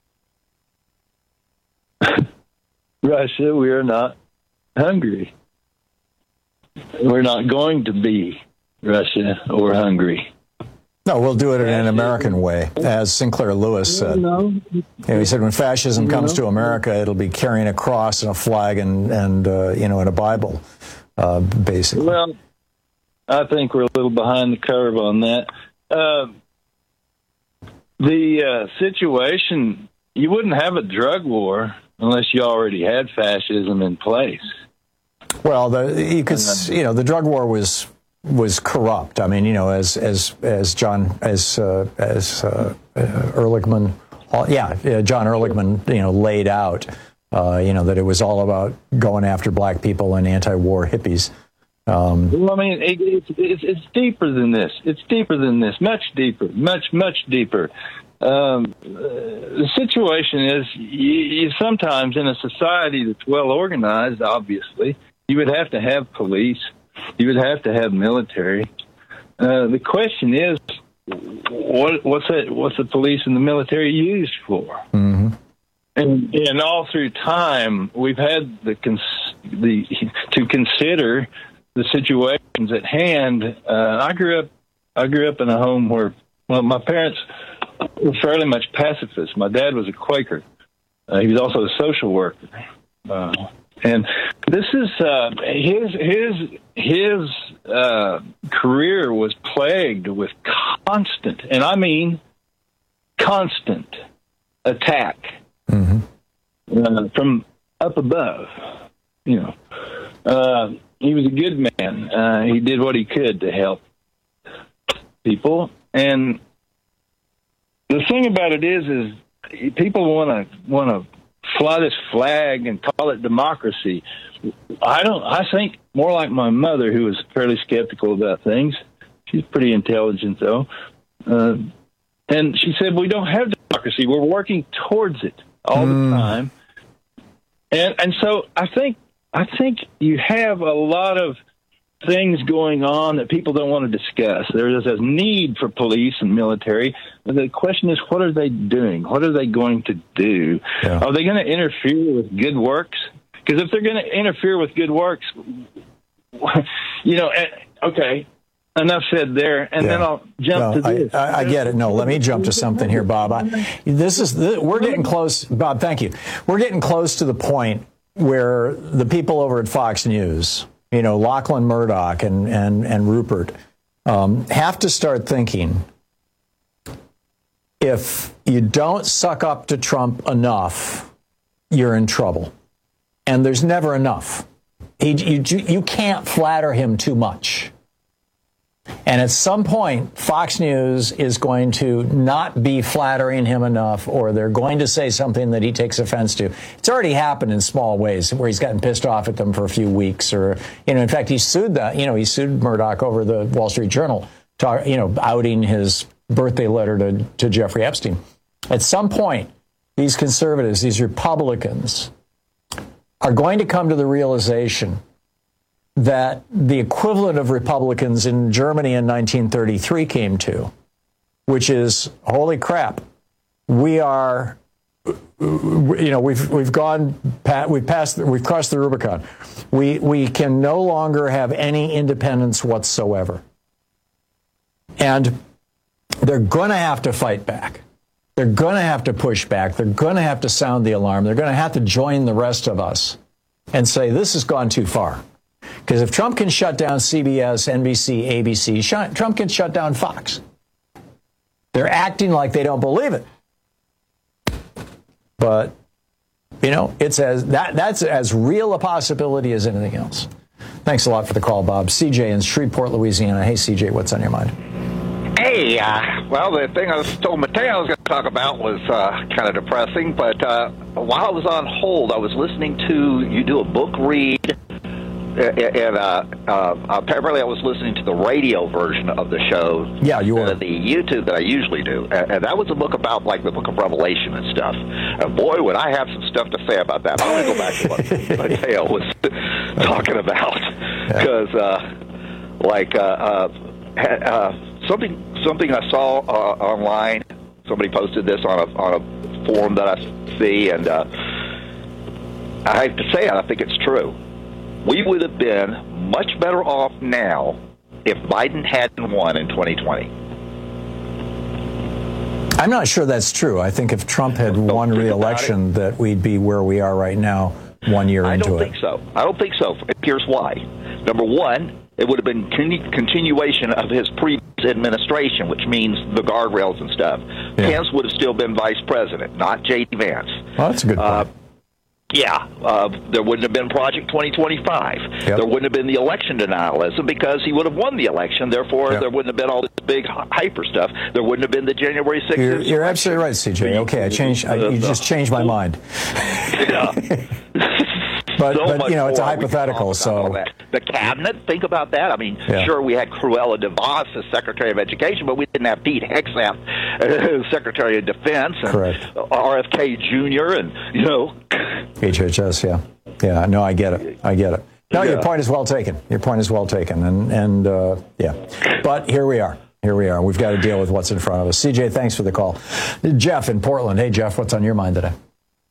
Russia. We are not Hungary. We're not going to be Russia or Hungary. No, we'll do it in an American way, as Sinclair Lewis said. No. You know, he said when fascism comes to America, it'll be carrying a cross and a flag and, and uh, you know, and a Bible, uh, basically. Well, I think we're a little behind the curve on that. Uh, the uh, situation, you wouldn't have a drug war unless you already had fascism in place. Well, the, you could, you know, the drug war was was corrupt. I mean, you know, as as as John as uh, as uh, uh, Ehrlichman, uh, yeah, uh, John Ehrlichman, you know, laid out, uh, you know, that it was all about going after black people and anti-war hippies. Um, well, I mean, it, it's, it's it's deeper than this. It's deeper than this. Much deeper. Much much deeper. Um, uh, the situation is, you, you sometimes in a society that's well organized, obviously, you would have to have police. You would have to have military. Uh, the question is, what, what's that? What's the police and the military used for? Mm-hmm. And and all through time, we've had the cons- the to consider the situations at hand. Uh, I grew up. I grew up in a home where, well, my parents were fairly much pacifists. My dad was a Quaker. Uh, he was also a social worker. Uh, And this is uh, his his his uh, career was plagued with constant, and I mean constant, attack mm-hmm. uh, from up above. You know, uh, he was a good man. Uh, he did what he could to help people, and the thing about it is, is people want to want to. fly this flag and call it democracy. I don't. I think more like my mother, who was fairly skeptical about things. She's pretty intelligent, though, uh, and she said, "We don't have democracy. We're working towards it all mm. the time." And and so I think I think you have a lot of things going on that people don't want to discuss. There is a need for police and military. The question is, what are they doing? What are they going to do? Yeah. Are they going to interfere with good works? Because if they're going to interfere with good works, you know, okay, enough said there, and yeah. then I'll jump no, to this. I, I, I get it. No, let me jump to something here, Bob. I, this is this, we're getting close, Bob. Thank you. We're getting close to the point where the people over at Fox News, you know, Lachlan Murdoch and and and Rupert, um, have to start thinking, if you don't suck up to Trump enough, you're in trouble. And there's never enough. He, you, you can't flatter him too much. And at some point, Fox News is going to not be flattering him enough, or they're going to say something that he takes offense to. It's already happened in small ways where he's gotten pissed off at them for a few weeks, or, you know, in fact, he sued that, you know, he sued Murdoch over the Wall Street Journal, talk, you know, outing his birthday letter to, to Jeffrey Epstein. At some point, these conservatives, these Republicans, are going to come to the realization that the equivalent of Republicans in Germany in nineteen thirty-three came to, which is, holy crap, we are, you know, we've we've gone, we've passed, we've crossed the Rubicon. We we can no longer have any independence whatsoever, and they're going to have to fight back. They're going to have to push back. They're going to have to sound the alarm. They're going to have to join the rest of us and say this has gone too far. Because if Trump can shut down C B S, N B C, A B C, Trump can shut down Fox. They're acting like they don't believe it. But, you know, it's as that that's as real a possibility as anything else. Thanks a lot for the call, Bob. C J in Shreveport, Louisiana. Hey, C J, what's on your mind? Hey, uh, well, the thing I was told Mateo I was going to talk about was uh, kind of depressing, but uh, while I was on hold, I was listening to you do a book read, and uh, uh, apparently I was listening to the radio version of the show. Yeah, you were. The YouTube that I usually do, and, and that was a book about, like, the Book of Revelation and stuff. And boy, would I have some stuff to say about that. I want to go back to what Mateo was talking about, because, uh, like, uh, uh, uh, something something I saw uh, online. Somebody posted this on a on a forum that I see, and uh, I have to say it. I think it's true. We would have been much better off now if Biden hadn't won in twenty twenty. I'm not sure that's true. I think if Trump had don't won re-election, that we'd be where we are right now, one year I into it. I don't think so. I don't think so. Here's why. Number one, it would have been con- continuation of his previous administration, which means the guardrails and stuff. Yeah. Pence would have still been vice president, not J D. Vance. Well, that's a good point. Uh, yeah, uh, there wouldn't have been Project twenty twenty-five. Yep. There wouldn't have been the election denialism because he would have won the election. Therefore, yep. there wouldn't have been all this big hyper stuff. There wouldn't have been the January sixth. You're, you're absolutely right, C J. Okay, I changed. I, you just changed my mind. Yeah. But, so but you know, it's a hypothetical, so... The cabinet, think about that. I mean, yeah. sure, we had Cruella DeVos as Secretary of Education, but we didn't have Pete Hegseth as Secretary of Defense. And correct. R F K Junior and, you know... H H S, yeah. Yeah, no, I get it. I get it. No, yeah. Your point is well taken. Your point is well taken. And, and uh, yeah. But here we are. Here we are. We've got to deal with what's in front of us. C J, thanks for the call. Jeff in Portland. Hey, Jeff, what's on your mind today?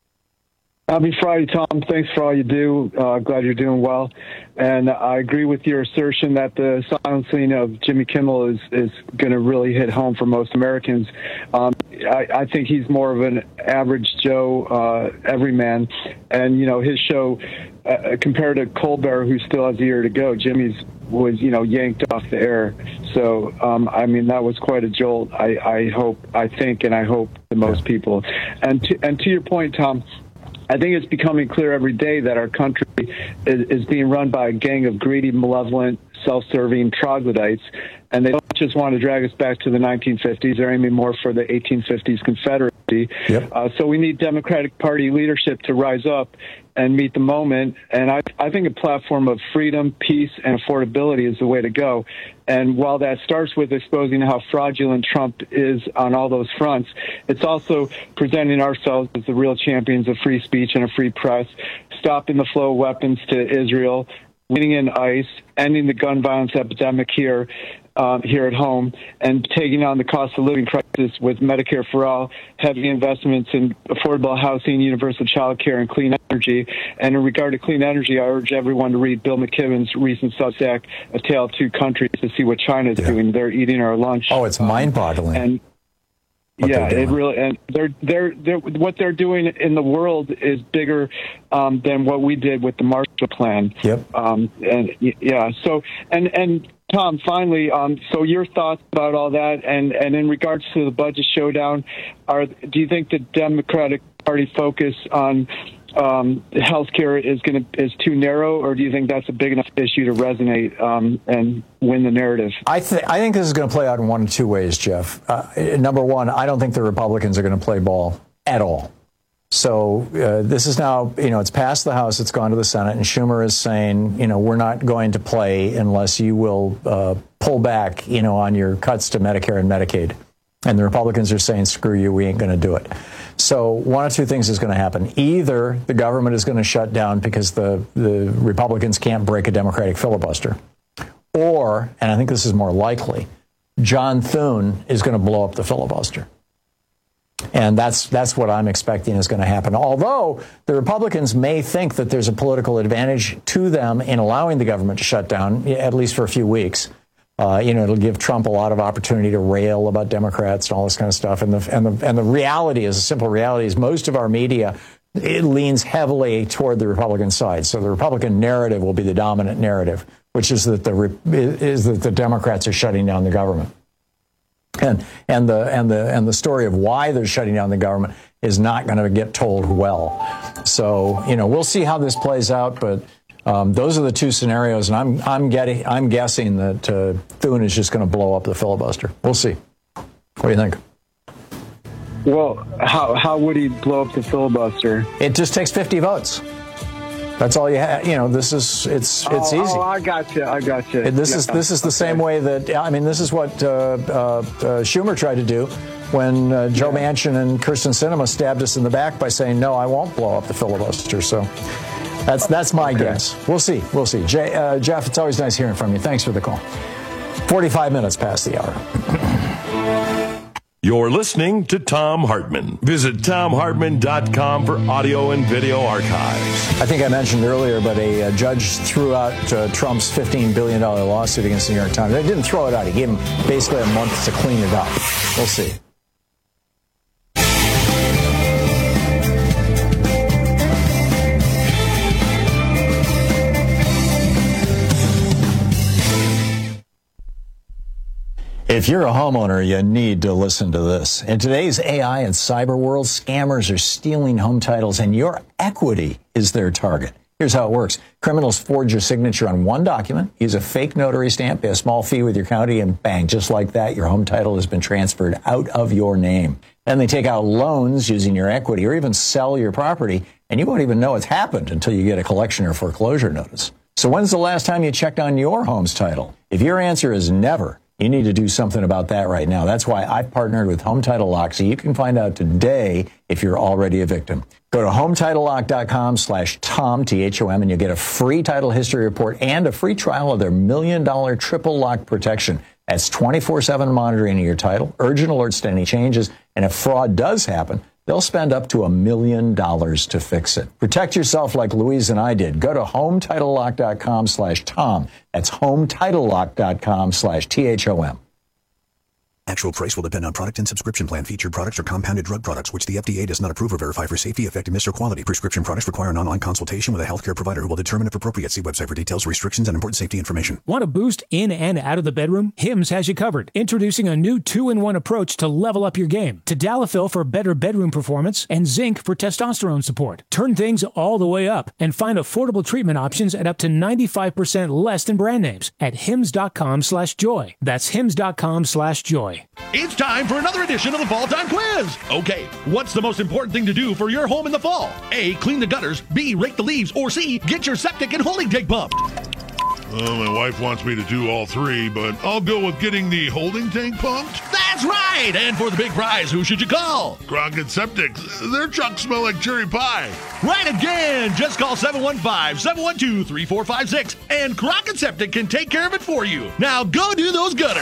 Happy Friday, Tom. Thanks for all you do. Uh, glad you're doing well. And I agree with your assertion that the silencing of Jimmy Kimmel is, is going to really hit home for most Americans. Um, I, I think he's more of an average Joe uh, everyman. And, you know, his show, uh, compared to Colbert, who still has a year to go, Jimmy's was, you know, yanked off the air. So, um, I mean, that was quite a jolt. I, I hope, I think, and I hope to most people. And to, and to your point, Tom, I think it's becoming clear every day that our country is, is being run by a gang of greedy, malevolent, self-serving troglodytes, and they don't just want to drag us back to the nineteen fifties. They're aiming more for the eighteen fifties Confederacy. Yep. Uh, so we need Democratic Party leadership to rise up and meet the moment. And I, I think a platform of freedom, peace, and affordability is the way to go. And while that starts with exposing how fraudulent Trump is on all those fronts, it's also presenting ourselves as the real champions of free speech and a free press, stopping the flow of weapons to Israel, winning in ICE, ending the gun violence epidemic here, um, here at home, and taking on the cost of living crisis with Medicare for all, heavy investments in affordable housing, universal child care, and clean energy. And in regard to clean energy, I urge everyone to read Bill McKibben's recent Substack, A Tale of Two Countries, to see what China is yeah. doing. They're eating our lunch. Oh, it's mind-boggling. And What yeah, it really, and they're, they're, they're, what they're doing in the world is bigger um, than what we did with the Marshall Plan. Yep. Um, and yeah, so, and, and Tom, finally, um, so your thoughts about all that, and, and in regards to the budget showdown, are, do you think the Democratic Party focus on um, healthcare is going to is too narrow, or do you think that's a big enough issue to resonate um, and win the narrative? I think I think this is going to play out in one of two ways, Jeff. Uh, number one, I don't think the Republicans are going to play ball at all. So uh, this is now, you know, it's passed the House, it's gone to the Senate, and Schumer is saying, you know, we're not going to play unless you will uh, pull back, you know, on your cuts to Medicare and Medicaid. And the Republicans are saying, screw you, we ain't going to do it. So one of two things is going to happen. Either the government is going to shut down because the, the Republicans can't break a Democratic filibuster. Or, and I think this is more likely, John Thune is going to blow up the filibuster. And that's that's what I'm expecting is going to happen. Although the Republicans may think that there's a political advantage to them in allowing the government to shut down, at least for a few weeks. Uh, you know, it'll give Trump a lot of opportunity to rail about Democrats and all this kind of stuff. And the and the and the reality is, a simple reality is, most of our media, it leans heavily toward the Republican side. So the Republican narrative will be the dominant narrative, which is that the is that the Democrats are shutting down the government. And and the and the and the story of why they're shutting down the government is not going to get told well. So, you know, we'll see how this plays out, but um, those are the two scenarios, and I'm I'm getting I'm guessing that uh, Thune is just going to blow up the filibuster. We'll see. What do you think? Well, how how would he blow up the filibuster? It just takes fifty votes. That's all you have. You know, this is it's it's oh, easy. Oh, I got you. I got you. This yeah. is this is the okay. same way that I mean. This is what uh, uh, uh, Schumer tried to do when uh, Joe yeah. Manchin and Kyrsten Sinema stabbed us in the back by saying, "No, I won't blow up the filibuster." So that's that's my okay. guess. We'll see. We'll see. Jay, uh, Jeff, it's always nice hearing from you. Thanks for the call. Forty-five minutes past the hour. You're listening to Thom Hartmann. Visit Thom Hartmann dot com for audio and video archives. I think I mentioned earlier, but a, a judge threw out uh, Trump's fifteen billion dollars lawsuit against the New York Times. They didn't throw it out. He gave him basically a month to clean it up. We'll see. If you're a homeowner, you need to listen to this. In today's A I and cyber world, scammers are stealing home titles, and your equity is their target. Here's how it works. Criminals forge your signature on one document, use a fake notary stamp, pay a small fee with your county, and bang, just like that, your home title has been transferred out of your name. Then they take out loans using your equity or even sell your property, and you won't even know it's happened until you get a collection or foreclosure notice. So when's the last time you checked on your home's title? If your answer is never, you need to do something about that right now. That's why I've partnered with Home Title Lock, so you can find out today if you're already a victim. Go to home title lock dot com slash Tom, T H O M, and you'll get a free title history report and a free trial of their million dollar triple lock protection. That's twenty-four seven monitoring of your title, urgent alerts to any changes, and if fraud does happen, they'll spend up to a million dollars to fix it. Protect yourself like Louise and I did. Go to home title lock dot com slash Tom. That's home title lock dot com slash T H O M. Actual price will depend on product and subscription plan. Featured products are compounded drug products, which the F D A does not approve or verify for safety, effectiveness, or quality. Prescription products require an online consultation with a healthcare provider who will determine if appropriate. See website for details, restrictions, and important safety information. Want to boost in and out of the bedroom? Hims has you covered. Introducing a new two-in-one approach to level up your game. Tadalafil for better bedroom performance and zinc for testosterone support. Turn things all the way up and find affordable treatment options at up to ninety-five percent less than brand names at hims dot com slash joy. That's hims dot com slash joy. It's time for another edition of the Fall Time Quiz. Okay, what's the most important thing to do for your home in the fall? A, clean the gutters. B, rake the leaves. Or C, get your septic and holding tank pumped. Well, my wife wants me to do all three, but I'll go with getting the holding tank pumped. That's right! And for the big prize, who should you call? Crockett Septic. Their trucks smell like cherry pie. Right again! Just call seven one five, seven one two, three four five six, and Crockett Septic can take care of it for you. Now go do those gutters.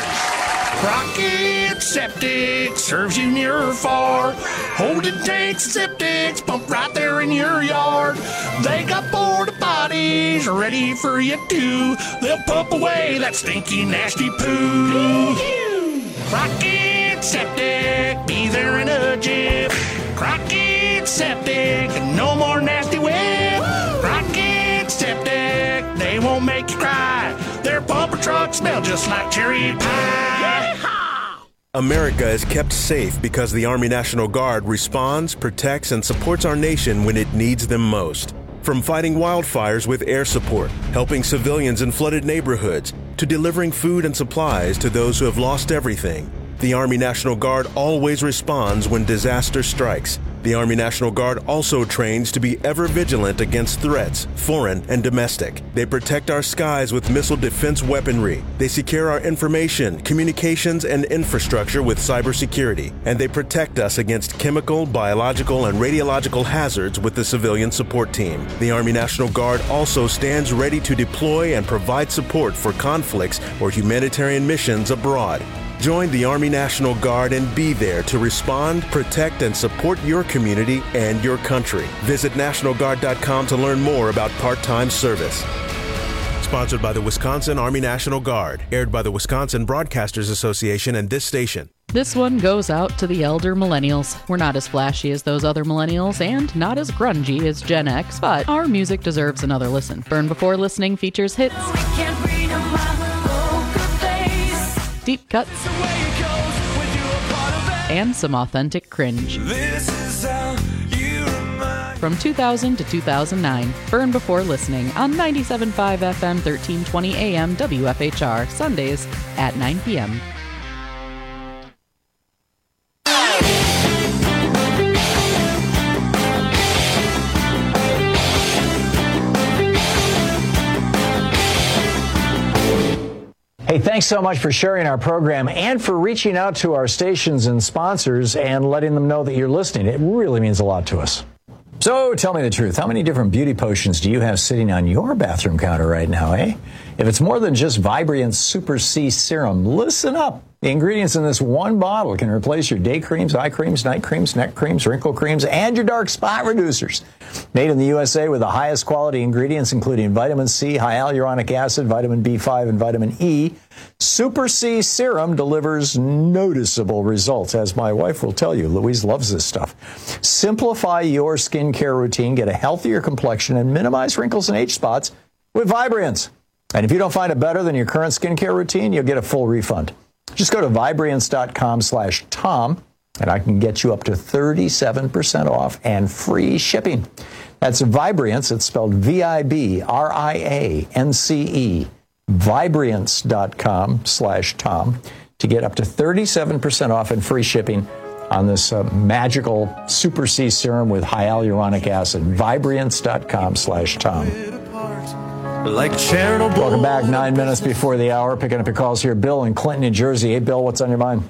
Crockett Septic serves you near or far. Holding tanks and septics pump right there in your yard. They got porta potties ready for you too. They'll pump away that stinky, nasty poo. Crockett Septic, be there in a jiff. Crockett Septic, no more nasty whip. Crockett Septic, they won't make you cry. Their pumper trucks smell just like cherry pie. America is kept safe because the Army National Guard responds, protects, and supports our nation when it needs them most. From fighting wildfires with air support, helping civilians in flooded neighborhoods, to delivering food and supplies to those who have lost everything, the Army National Guard always responds when disaster strikes, The Army National Guard also trains to be ever vigilant against threats, foreign and domestic. They protect our skies with missile defense weaponry. They secure our information, communications, and infrastructure with cybersecurity. And they protect us against chemical, biological, and radiological hazards with the civilian support team. The Army National Guard also stands ready to deploy and provide support for conflicts or humanitarian missions abroad. Join the Army National Guard and be there to respond, protect, and support your community and your country. Visit National Guard dot com to learn more about part-time service. Sponsored by the Wisconsin Army National Guard. Aired by the Wisconsin Broadcasters Association and this station. This one goes out to the elder millennials. We're not as flashy as those other millennials and not as grungy as Gen X, but our music deserves another listen. Burn Before Listening features hits, deep cuts, and some authentic cringe. From two thousand to two thousand nine, Burn Before Listening on ninety-seven point five F M, thirteen twenty A M, W F H R, Sundays at nine p.m. Hey, thanks so much for sharing our program and for reaching out to our stations and sponsors and letting them know that you're listening. It really means a lot to us. So tell me the truth. How many different beauty potions do you have sitting on your bathroom counter right now, eh? If it's more than just Vibrant Super C Serum, listen up. The ingredients in this one bottle can replace your day creams, eye creams, night creams, neck creams, wrinkle creams, and your dark spot reducers. Made in the U S A with the highest quality ingredients, including vitamin C, high hyaluronic acid, vitamin B five, and vitamin E, Super C Serum delivers noticeable results. As my wife will tell you, Louise loves this stuff. Simplify your skincare routine, get a healthier complexion, and minimize wrinkles and age spots with Vibrance. And if you don't find it better than your current skincare routine, you'll get a full refund. Just go to Vibrance dot com slash Tom, and I can get you up to thirty-seven percent off and free shipping. That's Vibrance. It's spelled V I B R I A N C E. Vibrance dot com slash Tom to get up to thirty-seven percent off and free shipping on this uh, magical Super C Serum with hyaluronic acid. Vibrance dot com slash Tom. Like Chernobyl. Welcome back. Nine minutes before the hour. Picking up your calls here. Bill in Clinton, New Jersey. Hey, Bill, what's on your mind?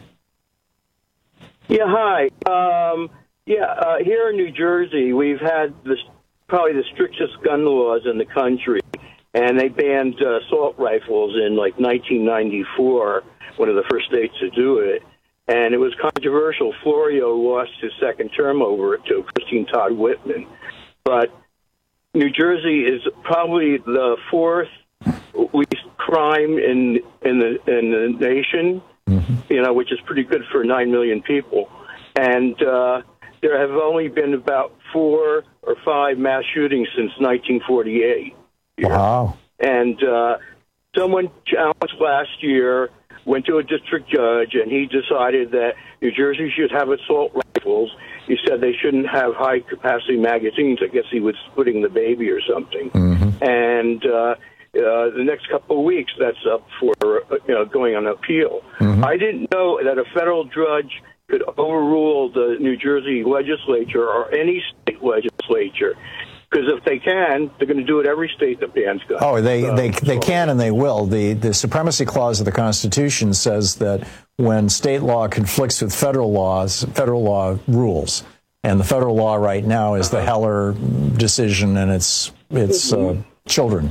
Yeah, hi. Um, yeah, uh, here in New Jersey, we've had this, probably the strictest gun laws in the country, and they banned uh, assault rifles in like nineteen ninety-four, one of the first states to do it. And it was controversial. Florio lost his second term over it to Christine Todd Whitman. But New Jersey is probably the fourth least crime in in the in the nation, mm-hmm. you know, which is pretty good for nine million people. And uh, there have only been about four or five mass shootings since nineteen forty-eight. Wow! And uh, someone challenged last year, went to a district judge, and he decided that New Jersey should have assault rifles. He said they shouldn't have high-capacity magazines. I guess he was splitting the baby or something. Mm-hmm. And uh, uh, the next couple of weeks, that's up for uh, you know, going on appeal. Mm-hmm. I didn't know that a federal judge could overrule the New Jersey legislature or any state legislature. Because if they can, they're going to do it every state that bans guns. Oh, they, uh, they, they can and they will. The, the Supremacy Clause of the Constitution says that when state law conflicts with federal laws, federal law rules, and the federal law right now is the Heller decision and its its mm-hmm. uh, children.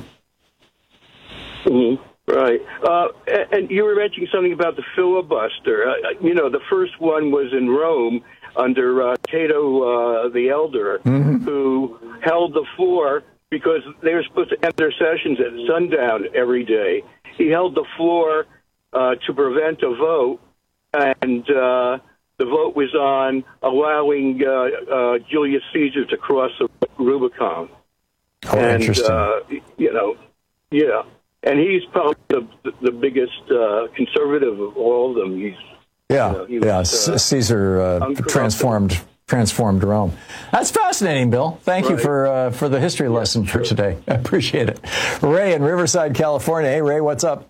Mm-hmm. Right. Uh, and, and you were mentioning something about the filibuster. Uh, you know, the first one was in Rome under uh, Cato uh, the Elder, mm-hmm. who held the floor because they were supposed to end their sessions at sundown every day. He held the floor uh, to prevent a vote, and uh, the vote was on allowing uh, uh, Julius Caesar to cross the Rubicon. Oh, and, interesting. Uh, you know, yeah. And he's probably the, the biggest uh, conservative of all of them. He's Yeah, you know, he yeah. was, uh, Caesar uh, transformed transformed Rome. That's fascinating, Bill. Thank right. you for uh, for the history yeah, lesson for sure. today. I appreciate it. Ray in Riverside, California. Hey, Ray, what's up?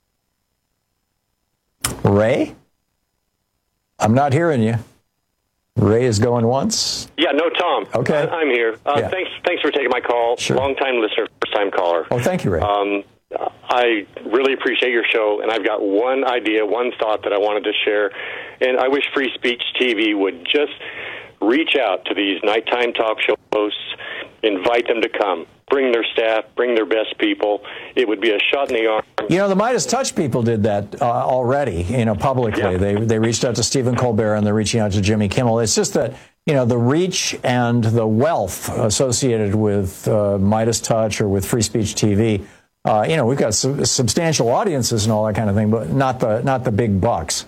Ray? I'm not hearing you. Ray is going once. Yeah, no, Tom. Okay. I, I'm here. Uh, Yeah. Thanks Thanks for taking my call. Sure. Long-time listener, first-time caller. Oh, thank you, Ray. Um, I really appreciate your show, and I've got one idea, one thought that I wanted to share. And I wish Free Speech T V would just reach out to these nighttime talk show hosts, invite them to come, bring their staff, bring their best people. It would be a shot in the arm. You know, the Midas Touch people did that uh, already, you know, publicly. Yeah. They they reached out to Stephen Colbert, and they're reaching out to Jimmy Kimmel. It's just that, you know, the reach and the wealth associated with uh, Midas Touch or with Free Speech T V, uh, you know, we've got su- substantial audiences and all that kind of thing, but not the not the big bucks.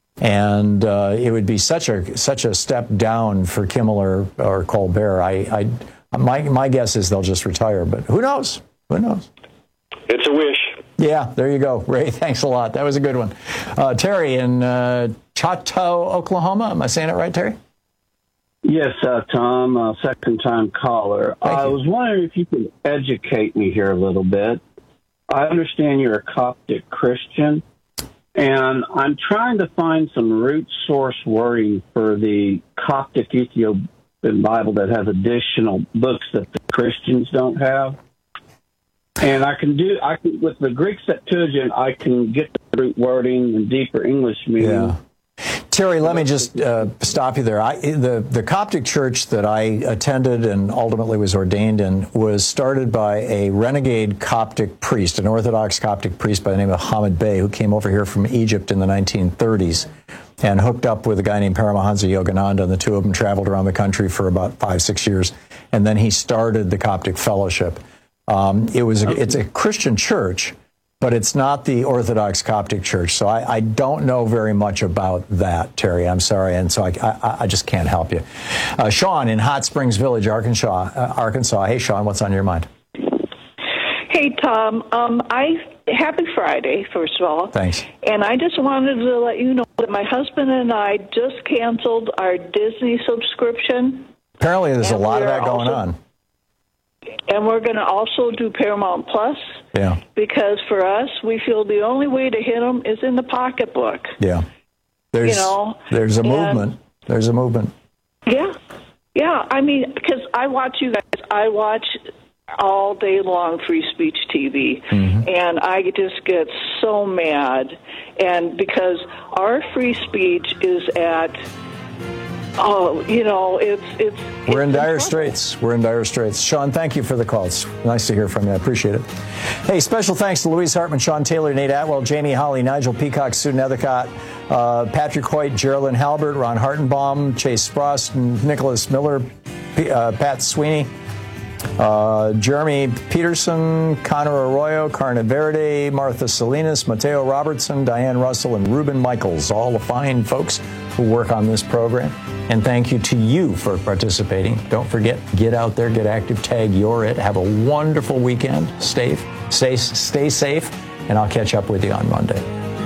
And uh, it would be such a such a step down for Kimmel or, or Colbert. I, I my my guess is they'll just retire, but who knows? Who knows? It's a wish. Yeah, there you go, Ray. Thanks a lot. That was a good one. Uh, Terry in uh, Chateau, Oklahoma. Am I saying it right, Terry? Yes, uh, Tom, uh, second-time caller. Thank I you. was wondering if you could educate me here a little bit. I understand you're a Coptic Christian, and I'm trying to find some root source wording for the Coptic Ethiopian Bible that has additional books that the Christians don't have. And I can do, I can with the Greek Septuagint, I can get the root wording and deeper English meaning. Yeah. Terry, let me just uh, stop you there. I, the, the Coptic church that I attended and ultimately was ordained in was started by a renegade Coptic priest, an Orthodox Coptic priest by the name of Hamid Bey, who came over here from Egypt in the nineteen thirties and hooked up with a guy named Paramahansa Yogananda, and the two of them traveled around the country for about five, six years. And then he started the Coptic Fellowship. Um, it was a, it's a Christian church, but it's not the Orthodox Coptic Church. So I, I don't know very much about that, Terry. I'm sorry, and so I, I, I just can't help you. Uh, Sean in Hot Springs Village, Arkansas. Uh, Arkansas. Hey, Sean, what's on your mind? Hey, Tom. Um, I happy Friday, first of all. Thanks. And I just wanted to let you know that my husband and I just canceled our Disney subscription. Apparently, there's a And lot of we're that going also- on. And we're going to also do Paramount Plus. Yeah. Because for us, we feel the only way to hit them is in the pocketbook. Yeah. There's, You know, there's a and- movement. There's a movement. Yeah. Yeah. I mean, because I watch you guys. I watch all day long Free Speech T V. Mm-hmm. And I just get so mad. And because our free speech is at, oh, you know, it's, it's, We're in dire straits. We're in dire straits. Sean, thank you for the call. It's nice to hear from you. I appreciate it. Hey, special thanks to Louise Hartman, Sean Taylor, Nate Atwell, Jamie Holly, Nigel Peacock, Sue Nethercott, uh, Patrick Hoyt, Geraldine Halbert, Ron Hartenbaum, Chase Spross, Nicholas Miller, P- uh, Pat Sweeney, uh, Jeremy Peterson, Connor Arroyo, Carna Verde, Martha Salinas, Mateo Robertson, Diane Russell, and Ruben Michaels, all the fine folks who work on this program. And thank you to you for participating. Don't forget, get out there, get active, tag You're It. Have a wonderful weekend. Stay, stay, stay safe, and I'll catch up with you on Monday.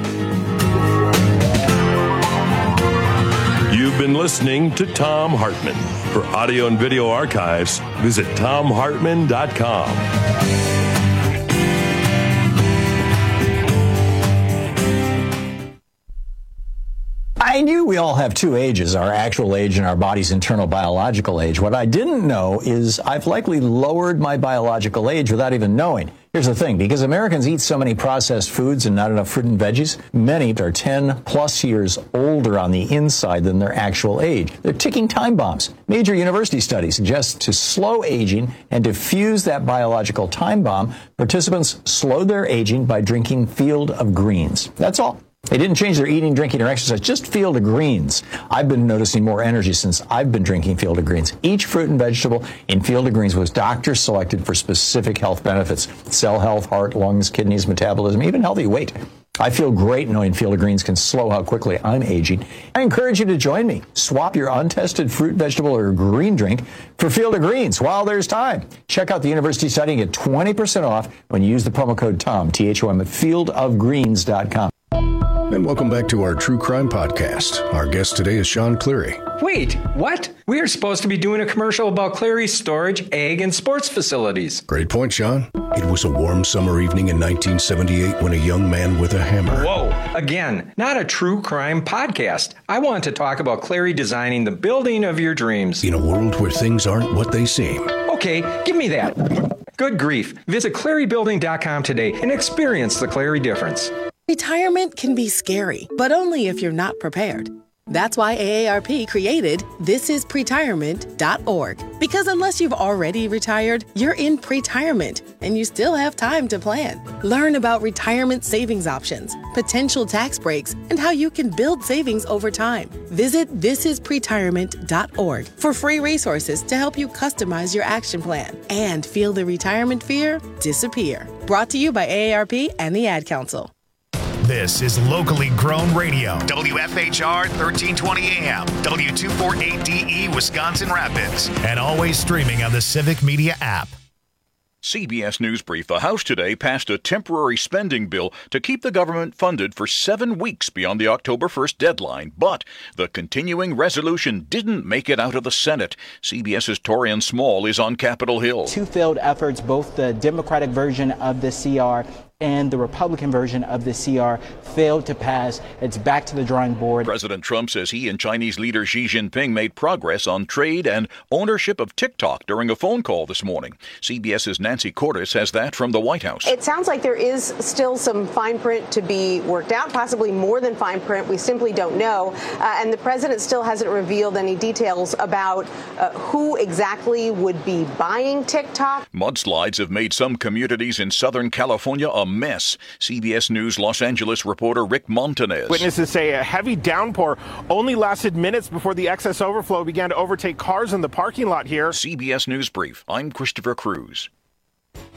You've been listening to Tom Hartman. For audio and video archives, visit tom hartman dot com. I knew we all have two ages, our actual age and our body's internal biological age. What I didn't know is I've likely lowered my biological age without even knowing. Here's the thing, because Americans eat so many processed foods and not enough fruit and veggies, many are ten plus years older on the inside than their actual age. They're ticking time bombs. Major university studies suggest to slow aging and diffuse that biological time bomb, participants slowed their aging by drinking Field of Greens. That's all. They didn't change their eating, drinking, or exercise, just Field of Greens. I've been noticing more energy since I've been drinking Field of Greens. Each fruit and vegetable in Field of Greens was doctor selected for specific health benefits. Cell health, heart, lungs, kidneys, metabolism, even healthy weight. I feel great knowing Field of Greens can slow how quickly I'm aging. I encourage you to join me. Swap your untested fruit, vegetable, or green drink for Field of Greens while there's time. Check out the university study and get twenty percent off when you use the promo code TOM, T H O M, at field of greens dot com. The And welcome back to our True Crime Podcast. Our guest today is Sean Cleary. Wait, what? We are supposed to be doing a commercial about Cleary's storage, egg, and sports facilities. Great point, Sean. It was a warm summer evening in nineteen seventy-eight when a young man with a hammer... Whoa, again, not a true crime podcast. I want to talk about Cleary designing the building of your dreams. In a world where things aren't what they seem. Okay, give me that. Good grief. Visit Cleary Building dot com today and experience the Cleary difference. Retirement can be scary, but only if you're not prepared. That's why A A R P created this is pretirement dot org. Because unless you've already retired, you're in pretirement, and you still have time to plan. Learn about retirement savings options, potential tax breaks, and how you can build savings over time. Visit this is pretirement dot org for free resources to help you customize your action plan and feel the retirement fear disappear. Brought to you by A A R P and the Ad Council. This is locally grown radio. W F H R thirteen twenty A M, W two forty-eight D E, Wisconsin Rapids, and always streaming on the Civic Media app. C B S News Brief. The House today passed a temporary spending bill to keep the government funded for seven weeks beyond the October first deadline. But the continuing resolution didn't make it out of the Senate. CBS's Torian Small is on Capitol Hill. Two failed efforts, both the Democratic version of the C R and the Republican version of the C R failed to pass. It's back to the drawing board. President Trump says he and Chinese leader Xi Jinping made progress on trade and ownership of TikTok during a phone call this morning. CBS's Nancy Cordes has that from the White House. It sounds like there is still some fine print to be worked out, possibly more than fine print. We simply don't know. Uh, and the president still hasn't revealed any details about uh, who exactly would be buying TikTok. Mudslides have made some communities in Southern California a mess. C B S News Los Angeles reporter Rick Montanez. Witnesses say a heavy downpour only lasted minutes before the excess overflow began to overtake cars in the parking lot here. C B S News Brief. I'm Christopher Cruz.